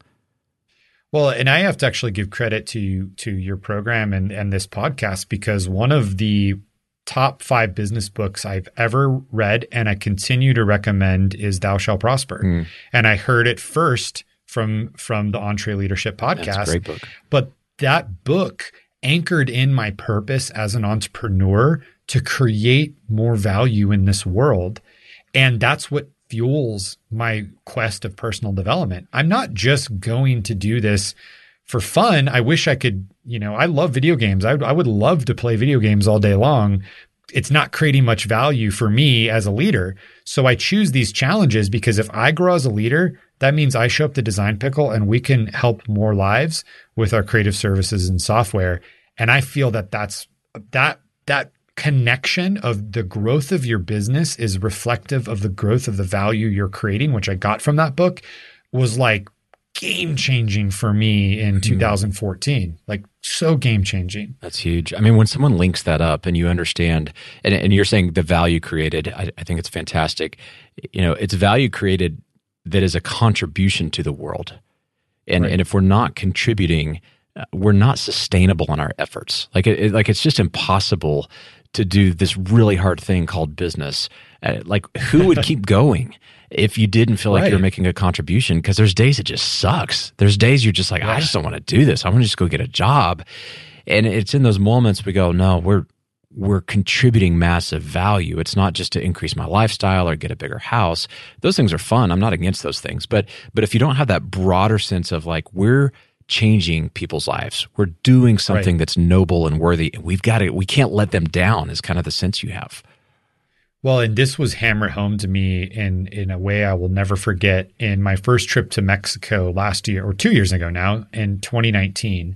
Well, and I have to actually give credit to, to your program and, and this podcast, because one of the top five business books I've ever read and I continue to recommend is Thou Shall Prosper. Mm. And I heard it first from from the EntreLeadership podcast. That's a great book. But that book anchored in my purpose as an entrepreneur to create more value in this world. And that's what fuels my quest of personal development. I'm not just going to do this for fun. I wish I could, you know, I love video games. I, I would love to play video games all day long. It's not creating much value for me as a leader. So I choose these challenges because if I grow as a leader, that means I show up to Design Pickle and we can help more lives with our creative services and software. And I feel that that's that that connection of the growth of your business is reflective of the growth of the value you're creating, which I got from that book, was like game changing for me in two thousand fourteen. Like so game changing. That's huge. I mean, when someone links that up and you understand, and, and you're saying the value created, I, I think it's fantastic. You know, it's value created that is a contribution to the world. And right. and if we're not contributing, uh, we're not sustainable in our efforts. Like it, it, like it's just impossible to do this really hard thing called business. Uh, like who would keep going if you didn't feel like right. you're making a contribution? Because there's days it just sucks. There's days you're just like, yeah. I just don't want to do this. I want to just go get a job. And it's in those moments we go, no, we're we're contributing massive value. It's not just to increase my lifestyle or get a bigger house. Those things are fun. I'm not against those things. But but if you don't have that broader sense of like we're changing people's lives, we're doing something right. that's noble and worthy, and we've got to, we can't let them down is kind of the sense you have. Well, and this was hammered home to me in, in a way I will never forget in my first trip to Mexico last year, or two years ago now, in twenty nineteen.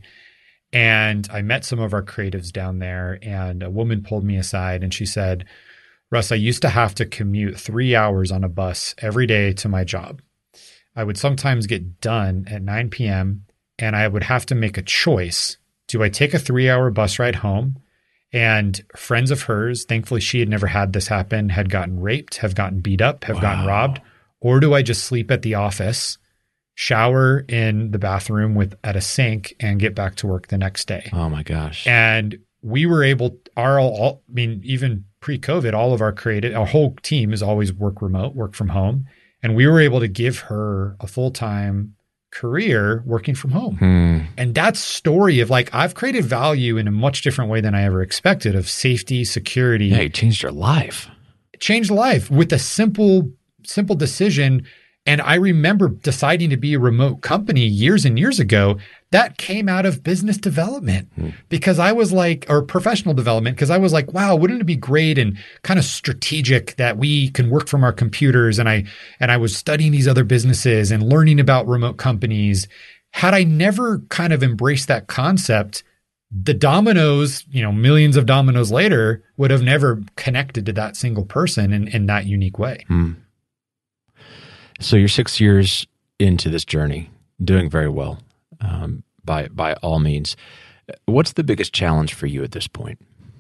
And I met some of our creatives down there, and a woman pulled me aside and she said, Russ, I used to have to commute three hours on a bus every day to my job. I would sometimes get done at nine p.m. and I would have to make a choice. Do I take a three-hour bus ride home? And friends of hers, thankfully she had never had this happen, had gotten raped, have gotten beat up, have wow. gotten robbed. Or do I just sleep at the office, shower in the bathroom with at a sink, and get back to work the next day? Oh my gosh. And we were able, our all, I mean, even pre-COVID, all of our creative, our whole team is always work remote, work from home. And we were able to give her a full-time career working from home. Hmm. And that story of like, I've created value in a much different way than I ever expected, of safety, security. Yeah, it changed your life. It changed life with a simple, simple decision. And I remember deciding to be a remote company years and years ago. That came out of business development hmm. because I was like, or professional development, because I was like, wow, wouldn't it be great and kind of strategic that we can work from our computers? And I, and I was studying these other businesses and learning about remote companies. Had I never kind of embraced that concept, the dominoes, you know, millions of dominoes later would have never connected to that single person in, in that unique way. Hmm. So you're six years into this journey, doing very well, um, by by all means. What's the biggest challenge for you at this point?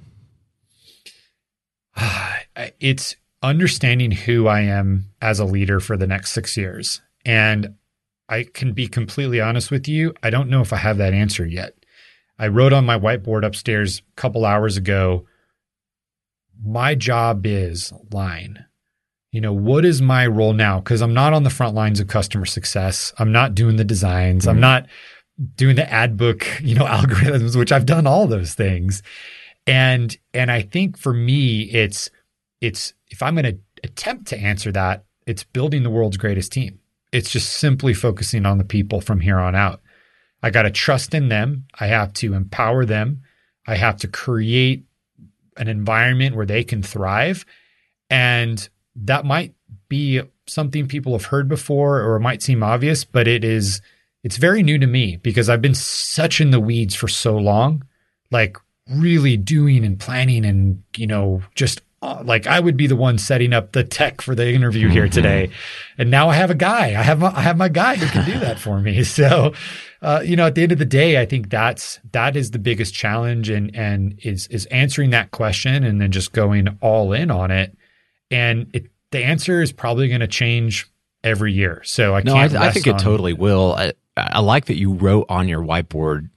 It's understanding who I am as a leader for the next six years. And I can be completely honest with you, I don't know if I have that answer yet. I wrote on my whiteboard upstairs a couple hours ago, my job is line. You know, what is my role now? Because I'm not on the front lines of customer success. I'm not doing the designs. Mm-hmm. I'm not doing the ad book, you know, algorithms, which I've done all those things. And and I think for me, it's it's if I'm going to attempt to answer that, it's building the world's greatest team. it's just simply focusing on the people from here on out. I got to trust in them. I have to empower them. I have to create an environment where they can thrive. And that might be something people have heard before, or it might seem obvious, but it is, it's very new to me because I've been such in the weeds for so long, like really doing and planning and, you know, just uh, like I would be the one setting up the tech for the interview here today. And now I have a guy, I have, I have my guy who can do that for me. So, uh, you know, at the end of the day, I think that's, that is the biggest challenge and, and is, is answering that question and then just going all in on it. And it, the answer is probably going to change every year. So I no, can't. I, I think on, it totally will. I, I like that you wrote on your whiteboard,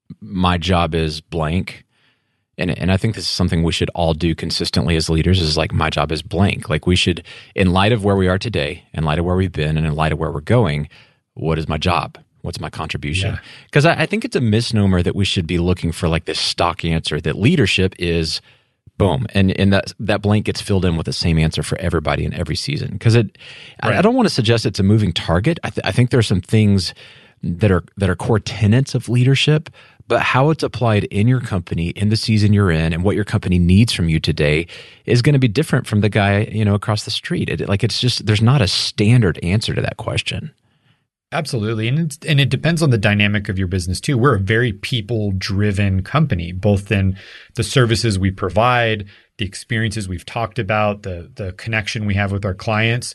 my job is blank. And, and I think this is something we should all do consistently as leaders is like, my job is blank. Like we should, in light of where we are today, in light of where we've been, and in light of where we're going, what is my job? What's my contribution? Because yeah. I, I think it's a misnomer that we should be looking for like this stock answer that leadership is boom. And and that that blank gets filled in with the same answer for everybody in every season. Because it, right. I, I don't want to suggest it's a moving target. I, th- I think there are some things that are that are core tenets of leadership, but how it's applied in your company, in the season you're in, and what your company needs from you today is going to be different from the guy, you know, across the street. It, like it's just, there's not a standard answer to that question. Absolutely. And it's, and it depends on the dynamic of your business too. We're a very people-driven company, both in the services we provide, the experiences we've talked about, the the connection we have with our clients.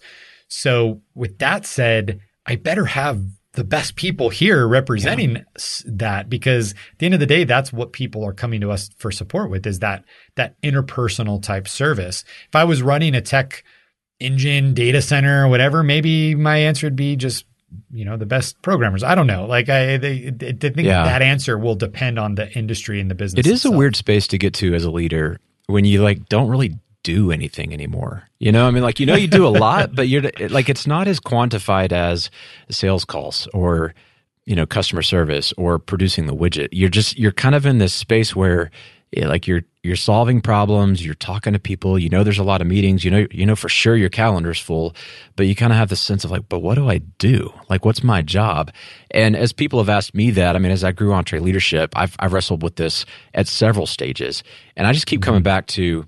So with that said, I better have the best people here representing yeah. that, because at the end of the day, that's what people are coming to us for support with, is that that interpersonal type service. If I was running a tech engine data center or whatever, maybe my answer would be just, you know, the best programmers. I don't know. Like I, they, they, I think yeah. that answer will depend on the industry and the business. It is itself. A weird space to get to as a leader when you like don't really do anything anymore. You know, I mean, like, you know, you do a lot, but you're like, it's not as quantified as sales calls or, you know, customer service or producing the widget. You're just, you're kind of in this space where yeah, like you're, you're solving problems, you're talking to people, you know, there's a lot of meetings, you know, you know, for sure your calendar's full, but you kind of have this sense of like, but what do I do? Like, what's my job? And as people have asked me that, I mean, as I grew EntreLeadership, I've, I've wrestled with this at several stages. And I just keep coming back to,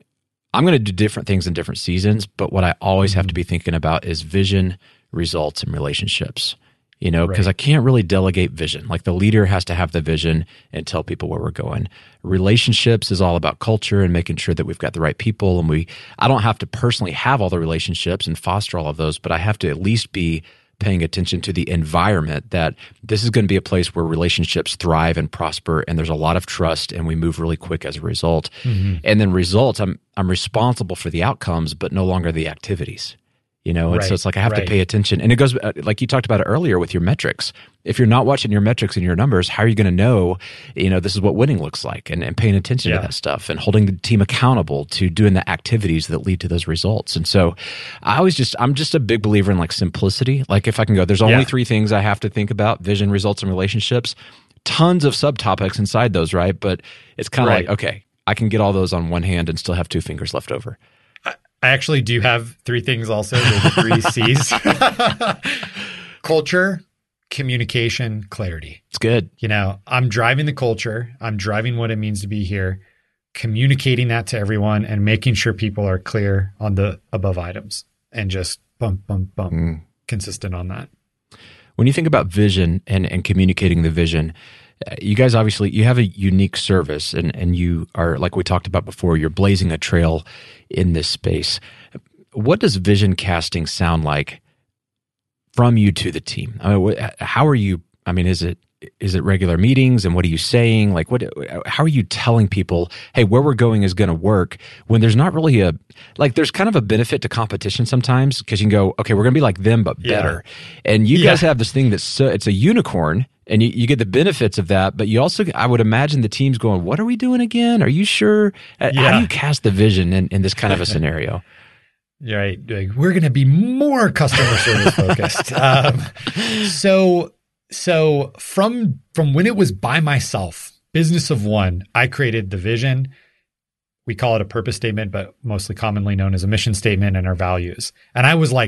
I'm going to do different things in different seasons, but what I always have to be thinking about is vision, results, and relationships. You know, because right. I can't really delegate vision. Like the leader has to have the vision and tell people where we're going. Relationships is all about culture and making sure that we've got the right people. And we, I don't have to personally have all the relationships and foster all of those, but I have to at least be paying attention to the environment that this is going to be a place where relationships thrive and prosper, and there's a lot of trust, and we move really quick as a result. Mm-hmm. And then results, I'm I'm responsible for the outcomes, but no longer the activities. You know, and right, so it's like I have right. to pay attention. And it goes, like you talked about it earlier with your metrics. If you're not watching your metrics and your numbers, how are you going to know, you know, this is what winning looks like, and, and paying attention yeah. to that stuff and holding the team accountable to doing the activities that lead to those results. And so I always just, I'm just a big believer in like simplicity. Like if I can go, there's only yeah. three things I have to think about: vision, results, and relationships. Tons of subtopics inside those, right? But it's kind of right. like, okay, I can get all those on one hand and still have two fingers left over. I actually do have three things also. There's the three C's. Culture, communication, clarity. It's good. You know, I'm driving the culture. I'm driving what it means to be here, communicating that to everyone and making sure people are clear on the above items and just bump, bump, bump, mm. consistent on that. When you think about vision and, and communicating the vision, you guys obviously, you have a unique service and, and you are, like we talked about before, you're blazing a trail in this space. What does vision casting sound like from you to the team? I mean, how are you, I mean, is it is it regular meetings, and what are you saying? Like, what? How are you telling people, hey, where we're going is going to work, when there's not really a, like, there's kind of a benefit to competition sometimes, because you can go, okay, we're going to be like them, but better. Yeah. And you yeah. guys have this thing that's, so, it's a unicorn, and you, you get the benefits of that, but you also, I would imagine the team's going, what are we doing again? Are you sure? Yeah. How do you cast the vision in, in this kind of a scenario? Right. We're going to be more customer service focused. um, so, so from, from when it was by myself, business of one, I created the vision. We call it a purpose statement, but mostly commonly known as a mission statement, and our values. And I was like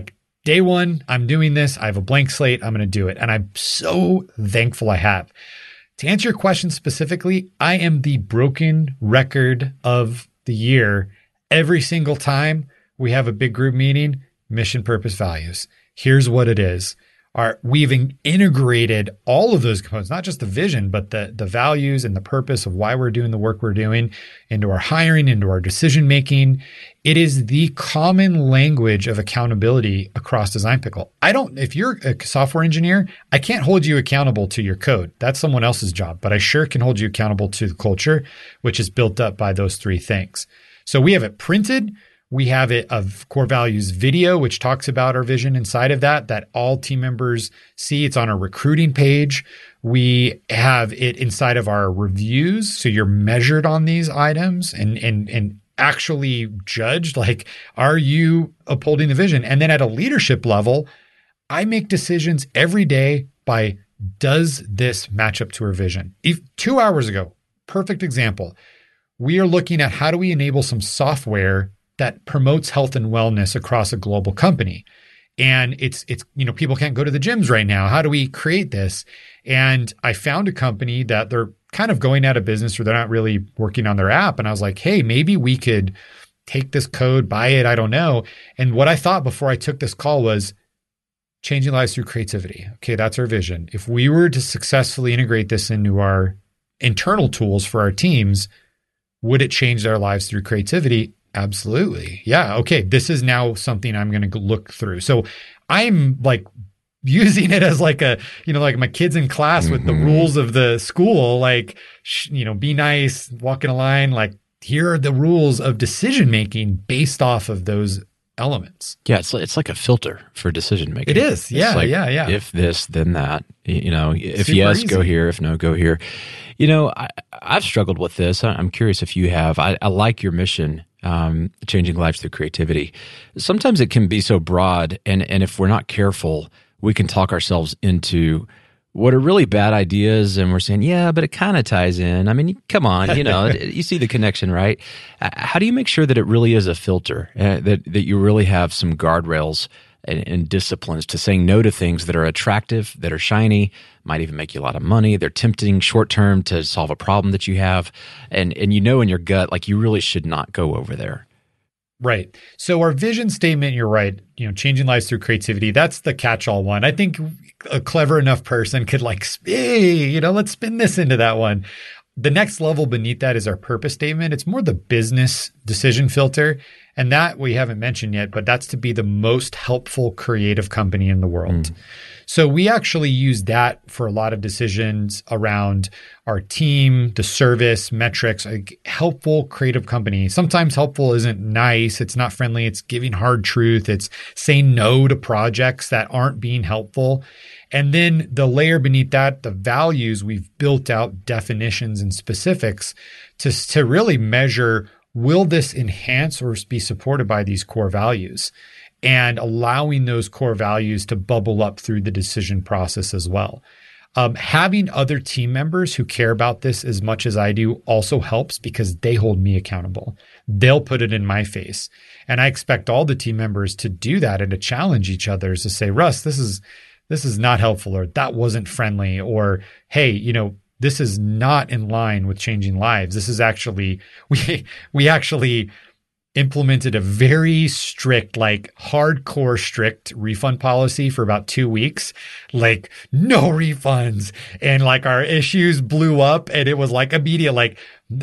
day one, I'm doing this. I have a blank slate. I'm going to do it. And I'm so thankful I have. To answer your question specifically, I am the broken record of the year. Every single time we have a big group meeting, mission, purpose, values. Here's what it is. Our, we've integrated all of those components, not just the vision, but the, the values and the purpose of why we're doing the work we're doing into our hiring, into our decision making. It is the common language of accountability across Design Pickle. I don't, if you're a software engineer, I can't hold you accountable to your code. That's someone else's job, but I sure can hold you accountable to the culture, which is built up by those three things. So we have it printed. We have it of core values video, which talks about our vision inside of that, that all team members see. It's on our recruiting page. We have it inside of our reviews. So you're measured on these items and, and, and actually judged. Like, are you upholding the vision? And then at a leadership level, I make decisions every day by, does this match up to our vision? If, two hours ago, perfect example. We are looking at how do we enable some software that promotes health and wellness across a global company. And it's, it's, you know, people can't go to the gyms right now. How do we create this? And I found a company that they're kind of going out of business or they're not really working on their app. And I was like, hey, maybe we could take this code, buy it. I don't know. And what I thought before I took this call was changing lives through creativity. Okay, that's our vision. If we were to successfully integrate this into our internal tools for our teams, would it change their lives through creativity? Absolutely. Yeah. Okay. This is now something I'm going to look through. So I'm like using it as like a, you know, like my kids in class with mm-hmm. the rules of the school, like, sh- you know, be nice, walk in a line. Like, here are the rules of decision making based off of those elements. Yeah. It's, it's like a filter for decision making. It is. Yeah. Like, yeah. Yeah. If this, then that, you know, if Super yes, easy. go here. If no, go here. You know, I, I've struggled with this. I'm curious if you have. I, I like your mission. Um, changing lives through creativity. Sometimes it can be so broad, and and if we're not careful, we can talk ourselves into what are really bad ideas, and we're saying, yeah, but it kind of ties in. I mean, come on, you know, you see the connection, right? How do you make sure that it really is a filter, uh, that that you really have some guardrails and, and disciplines to saying no to things that are attractive, that are shiny, might even make you a lot of money. They're tempting short term to solve a problem that you have. And and you know in your gut, like you really should not go over there. Right. So our vision statement, you're right, you know, changing lives through creativity, that's the catch-all one. I think a clever enough person could like, hey, you know, let's spin this into that one. The next level beneath that is our purpose statement. It's more the business decision filter. And that we haven't mentioned yet, but that's to be the most helpful creative company in the world. Mm. So we actually use that for a lot of decisions around our team, the service, metrics, like helpful creative company. Sometimes helpful isn't nice. It's not friendly. It's giving hard truth. It's saying no to projects that aren't being helpful. And then the layer beneath that, the values, we've built out definitions and specifics to, to really measure, will this enhance or be supported by these core values? And allowing those core values to bubble up through the decision process as well. Um, having other team members who care about this as much as I do also helps because they hold me accountable. They'll put it in my face. And I expect all the team members to do that and to challenge each other to say, Russ, this is this is not helpful, or that wasn't friendly, or hey, you know, this is not in line with changing lives. This is actually, we we actually implemented a very strict, like hardcore strict refund policy for about two weeks, like no refunds. And like our issues blew up and it was like immediate, like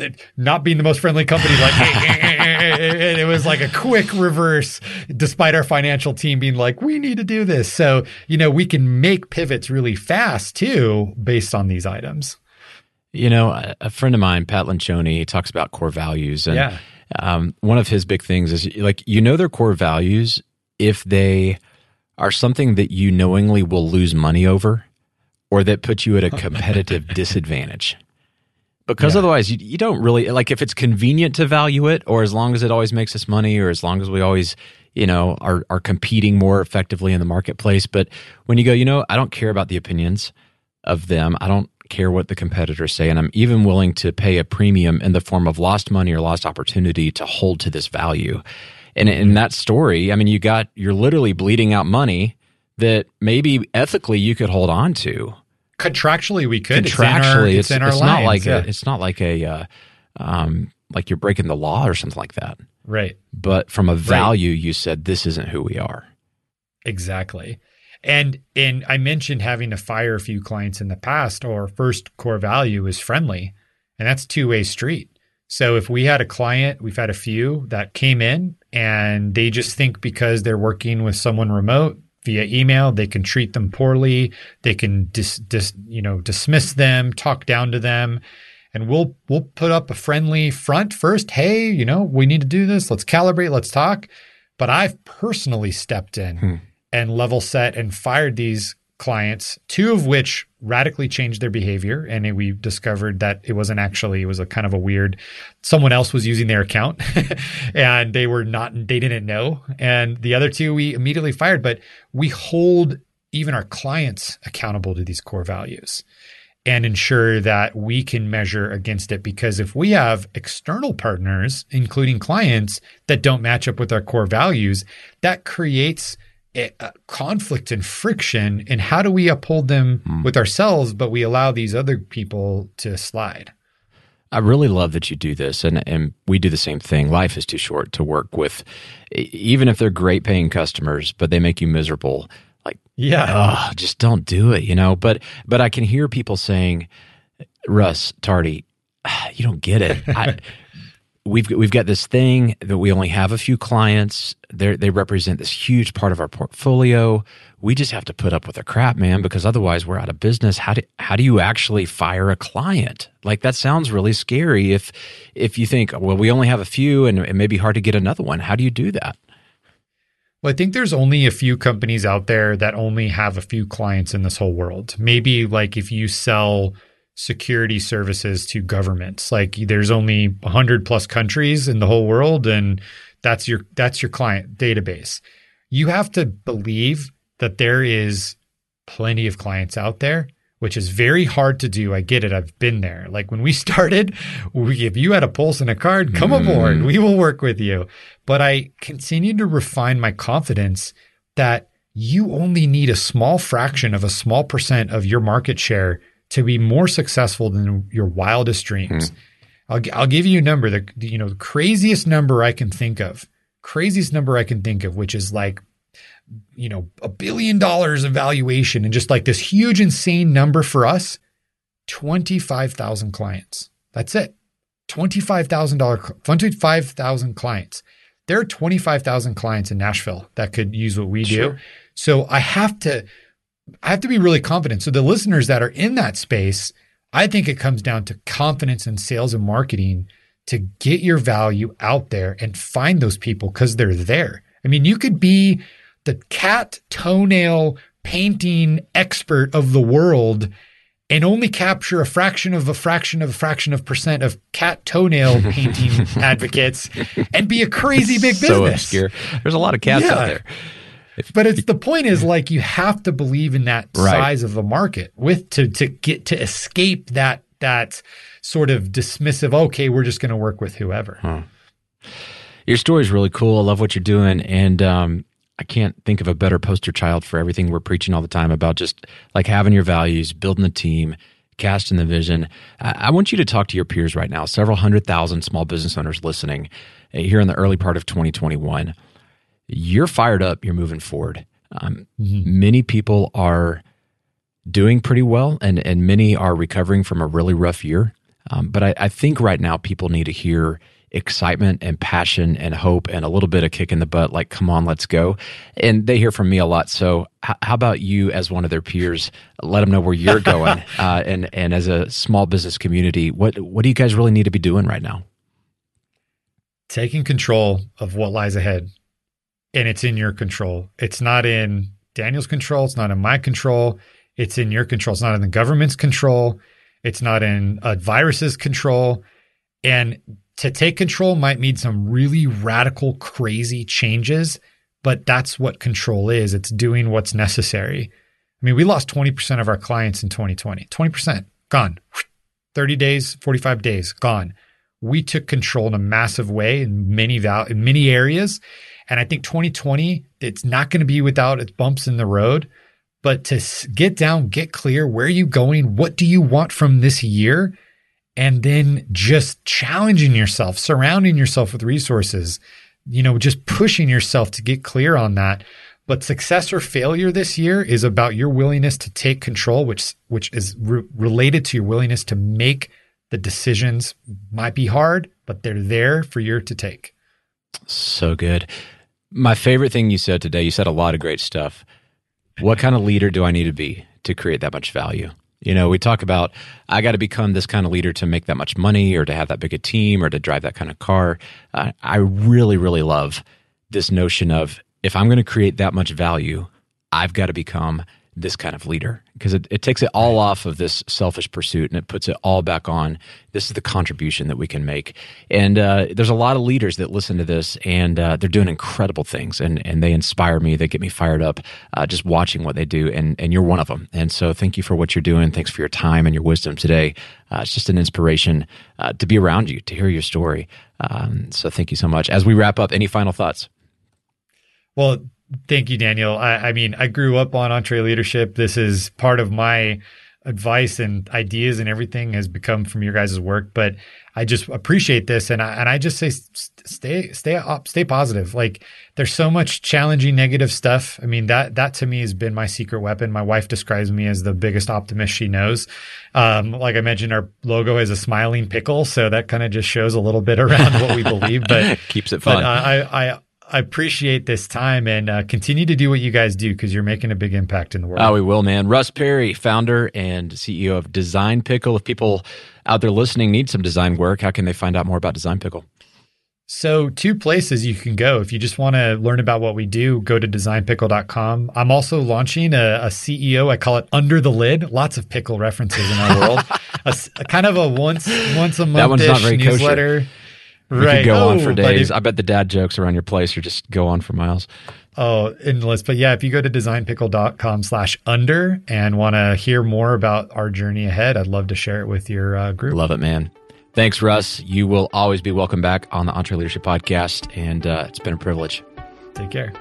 not being the most friendly company, like, and it was like a quick reverse despite our financial team being like, we need to do this. So, you know, we can make pivots really fast too, based on these items. You know, a, a friend of mine, Pat Lencioni, he talks about core values. And yeah. Um, one of his big things is like, you know, their core values, if they are something that you knowingly will lose money over or that put you at a competitive disadvantage. Because yeah. otherwise you, you don't really, like if it's convenient to value it, or as long as it always makes us money, or as long as we always, you know, are, are competing more effectively in the marketplace. But when you go, you know, I don't care about the opinions of them. I don't care what the competitors say, and I'm even willing to pay a premium in the form of lost money or lost opportunity to hold to this value. And in that story, I mean, you got, you're literally bleeding out money that maybe ethically you could hold on to. Contractually, we could. Contractually, it's in our, it's, it's, it's not like yeah. a, it's not like a, uh, um, like you're breaking the law or something like that. Right. But from a value, right. you said this isn't who we are. Exactly. And and I mentioned having to fire a few clients in the past. Our first core value is friendly, and that's two-way street. So if we had a client, we've had a few that came in and they just think because they're working with someone remote via email, they can treat them poorly, they can dis, dis, you know, dismiss them, talk down to them. And we'll we'll put up a friendly front first. Hey, you know, we need to do this. Let's calibrate. Let's talk. But I've personally stepped in hmm. and level set and fired these clients, two of which radically changed their behavior. And we discovered that it wasn't actually, it was a kind of a weird, someone else was using their account and they were not, they didn't know. And the other two we immediately fired, but we hold even our clients accountable to these core values and ensure that we can measure against it. Because if we have external partners, including clients, that don't match up with our core values, that creates a, a conflict and friction. And how do we uphold them mm. with ourselves, but we allow these other people to slide? I really love that you do this, and, and we do the same thing. Life is too short to work with, even if they're great paying customers, but they make you miserable. Like, yeah, oh, just don't do it, you know. But but I can hear people saying, Russ Tardy, you don't get it. I, we've we've got this thing that we only have a few clients. They they represent this huge part of our portfolio. We just have to put up with the crap, man, because otherwise we're out of business. How do how do you actually fire a client? Like, that sounds really scary. If if you think, well, we only have a few, and it may be hard to get another one. How do you do that? Well, I think there's only a few companies out there that only have a few clients in this whole world. Maybe like if you sell security services to governments, like there's only one hundred plus countries in the whole world, and that's your that's your client database. You have to believe that there is plenty of clients out there, which is very hard to do. I get it. I've been there. Like when we started, we, if you had a pulse and a card, come mm. aboard. We will work with you. But I continue to refine my confidence that you only need a small fraction of a small percent of your market share to be more successful than your wildest dreams. Mm. I'll, I'll give you a number, the, you know, the craziest number I can think of, craziest number I can think of, which is like, you know, a billion dollars of valuation and just like this huge, insane number for us, twenty-five thousand clients. That's it. twenty-five thousand dollars, twenty-five thousand clients. There are twenty-five thousand clients in Nashville that could use what we Sure. do. So I have to, I have to be really confident. So the listeners that are in that space, I think it comes down to confidence in sales and marketing to get your value out there and find those people because they're there. I mean, you could be the cat toenail painting expert of the world and only capture a fraction of a fraction of a fraction of percent of cat toenail painting advocates and be a crazy big business. So obscure. There's a lot of cats yeah. out there. If, but it's the point is like you have to believe in that right. size of the market with to to get to escape that that sort of dismissive, okay, we're just going to work with whoever. Huh. Your story is really cool. I love what you're doing. And um, I can't think of a better poster child for everything we're preaching all the time about just like having your values, building the team, casting the vision. I, I want you to talk to your peers right now, several hundred thousand small business owners listening uh, here in the early part of twenty twenty-one. You're fired up. You're moving forward. Um, mm-hmm. Many people are doing pretty well, and, and many are recovering from a really rough year. Um, but I, I think right now people need to hear excitement and passion and hope and a little bit of kick in the butt, like, come on, let's go. And they hear from me a lot. So h- how about you as one of their peers, let them know where you're going. uh, and, and as a small business community, what, what do you guys really need to be doing right now? Taking control of what lies ahead. And it's in your control. It's not in Daniel's control. It's not in my control. It's in your control. It's not in the government's control. It's not in a virus's control. And to take control might mean some really radical, crazy changes, but that's what control is. It's doing what's necessary. I mean, we lost twenty percent of our clients in twenty twenty. twenty percent gone. thirty days, forty-five days, gone. we took control in a massive way in many val- in many areas. And I think twenty twenty, it's not going to be without its bumps in the road, but to get down, get clear, where are you going? What do you want from this year? And then just challenging yourself, surrounding yourself with resources, you know, just pushing yourself to get clear on that. But success or failure this year is about your willingness to take control, which, which is re- related to your willingness to make the decisions. Might be hard, but they're there for you to take. So good. My favorite thing you said today, you said a lot of great stuff. What kind of leader do I need to be to create that much value? You know, we talk about, I got to become this kind of leader to make that much money or to have that big a team or to drive that kind of car. Uh, I really, really love this notion of, if I'm going to create that much value, I've got to become this kind of leader, because it, it takes it all off of this selfish pursuit and it puts it all back on, this is the contribution that we can make. And uh, there's a lot of leaders that listen to this, and uh, they're doing incredible things, and, and they inspire me. They get me fired up uh, just watching what they do, and, and you're one of them. And so thank you for what you're doing. Thanks for your time and your wisdom today. Uh, it's just an inspiration uh, to be around you, to hear your story. Um, so thank you so much. As we wrap up, any final thoughts? Well, thank you, Daniel. I, I mean, I grew up on EntreLeadership. This is part of my advice and ideas, and everything has become from your guys' work. But I just appreciate this, and I, and I just say stay stay up, stay positive. Like, there's so much challenging, negative stuff. I mean, that that to me has been my secret weapon. My wife describes me as the biggest optimist she knows. Um, like I mentioned, our logo is a smiling pickle, so that kind of just shows a little bit around what we believe. But keeps it fun. But, uh, I. I I appreciate this time, and uh, continue to do what you guys do, because you're making a big impact in the world. Oh, we will, man. Russ Perry, founder and C E O of Design Pickle. If people out there listening need some design work, how can they find out more about Design Pickle? So two places you can go. If you just want to learn about what we do, go to design pickle dot com. I'm also launching a, a C E O. I call it Under the Lid. Lots of pickle references in our world. a, a kind of a once once a month that one's not very newsletter. Kosher. We Right. could go oh, on for days. If, I bet the dad jokes around your place are just go on for miles. Oh, endless. But yeah, if you go to design pickle dot com slash under and want to hear more about our journey ahead, I'd love to share it with your uh, group. Love it, man. Thanks, Russ. You will always be welcome back on the EntreLeadership Podcast, and uh, it's been a privilege. Take care.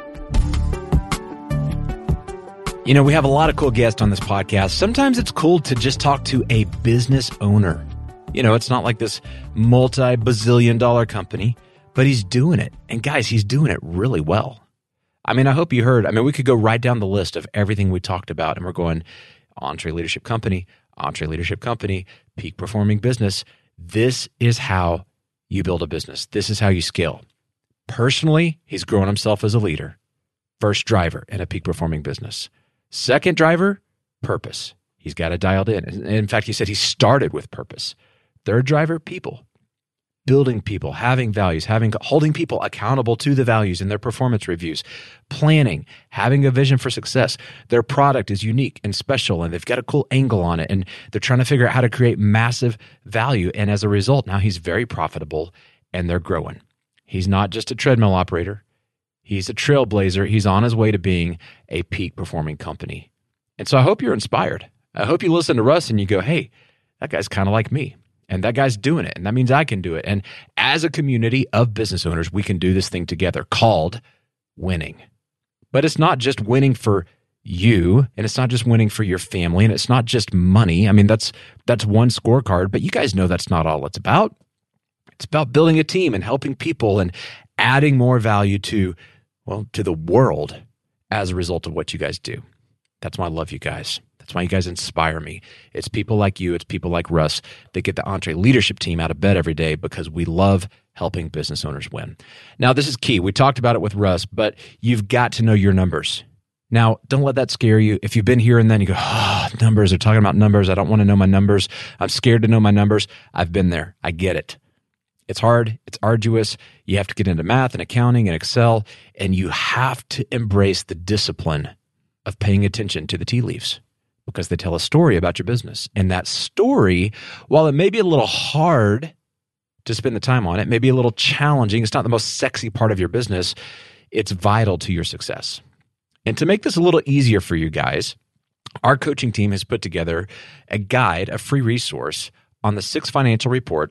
You know, we have a lot of cool guests on this podcast. Sometimes it's cool to just talk to a business owner. You know, it's not like this multi-bazillion dollar company, but he's doing it. And guys, he's doing it really well. I mean, I hope you heard. I mean, we could go right down the list of everything we talked about, and we're going EntreLeadership Company, EntreLeadership Company, peak performing business. This is how you build a business. This is how you scale. Personally, he's grown himself as a leader. First driver in a peak performing business. Second driver, purpose. He's got it dialed in. In fact, he said he started with purpose. Third driver, people. Building people, having values, having holding people accountable to the values in their performance reviews. Planning, having a vision for success. Their product is unique and special, and they've got a cool angle on it, and they're trying to figure out how to create massive value. And as a result, now he's very profitable, and they're growing. He's not just a treadmill operator. He's a trailblazer. He's on his way to being a peak performing company. And so I hope you're inspired. I hope you listen to Russ and you go, hey, that guy's kind of like me. And that guy's doing it. And that means I can do it. And as a community of business owners, we can do this thing together called winning. But it's not just winning for you, and it's not just winning for your family, and it's not just money. I mean, that's that's one scorecard, but you guys know that's not all it's about. It's about building a team and helping people and adding more value to, well, to the world as a result of what you guys do. That's why I love you guys. That's why you guys inspire me. It's people like you, it's people like Russ that get the EntreLeadership team out of bed every day, because we love helping business owners win. Now, this is key. We talked about it with Russ, but you've got to know your numbers. Now, don't let that scare you. If you've been here and then you go, oh, numbers, they're talking about numbers. I don't want to know my numbers. I'm scared to know my numbers. I've been there. I get it. It's hard. It's arduous. You have to get into math and accounting and Excel, and you have to embrace the discipline of paying attention to the tea leaves, because they tell a story about your business. And that story, while it may be a little hard to spend the time on, it may be a little challenging, it's not the most sexy part of your business, it's vital to your success. And to make this a little easier for you guys, our coaching team has put together a guide, a free resource on the six financial reports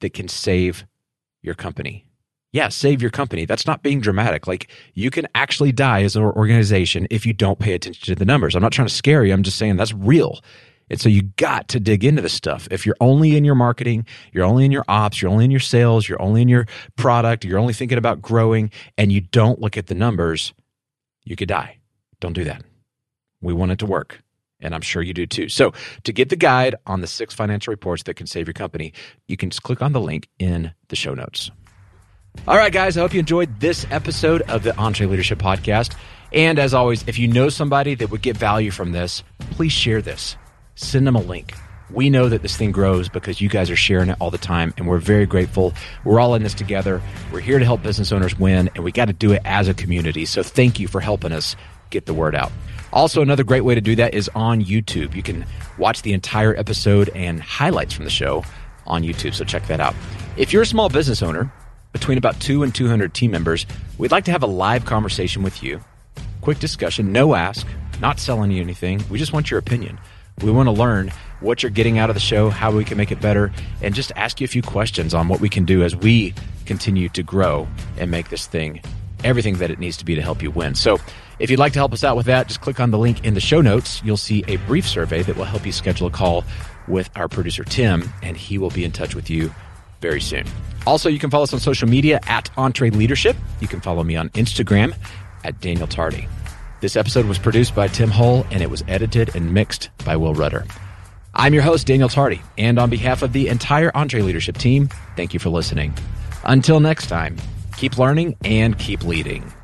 that can save your company. Yeah, save your company. That's not being dramatic. Like, you can actually die as an organization if you don't pay attention to the numbers. I'm not trying to scare you. I'm just saying that's real. And so you got to dig into this stuff. If you're only in your marketing, you're only in your ops, you're only in your sales, you're only in your product, you're only thinking about growing, and you don't look at the numbers, you could die. Don't do that. We want it to work. And I'm sure you do too. So to get the guide on the six financial reports that can save your company, you can just click on the link in the show notes. All right, guys, I hope you enjoyed this episode of the EntreLeadership Podcast. And as always, if you know somebody that would get value from this, please share this. Send them a link. We know that this thing grows because you guys are sharing it all the time, and we're very grateful. We're all in this together. We're here to help business owners win, and we got to do it as a community. So thank you for helping us get the word out. Also, another great way to do that is on YouTube. You can watch the entire episode and highlights from the show on YouTube, so check that out. If you're a small business owner, between about two and two hundred team members, we'd like to have a live conversation with you. Quick discussion, no ask, not selling you anything. We just want your opinion. We want to learn what you're getting out of the show, how we can make it better, and just ask you a few questions on what we can do as we continue to grow and make this thing everything that it needs to be to help you win. So if you'd like to help us out with that, just click on the link in the show notes. You'll see a brief survey that will help you schedule a call with our producer, Tim, and he will be in touch with you very soon. Also, you can follow us on social media at EntreLeadership. You can follow me on Instagram at Daniel Tardy. This episode was produced by Tim Hull, and it was edited and mixed by Will Rudder. I'm your host, Daniel Tardy, and on behalf of the entire EntreLeadership team, thank you for listening. Until next time, keep learning and keep leading.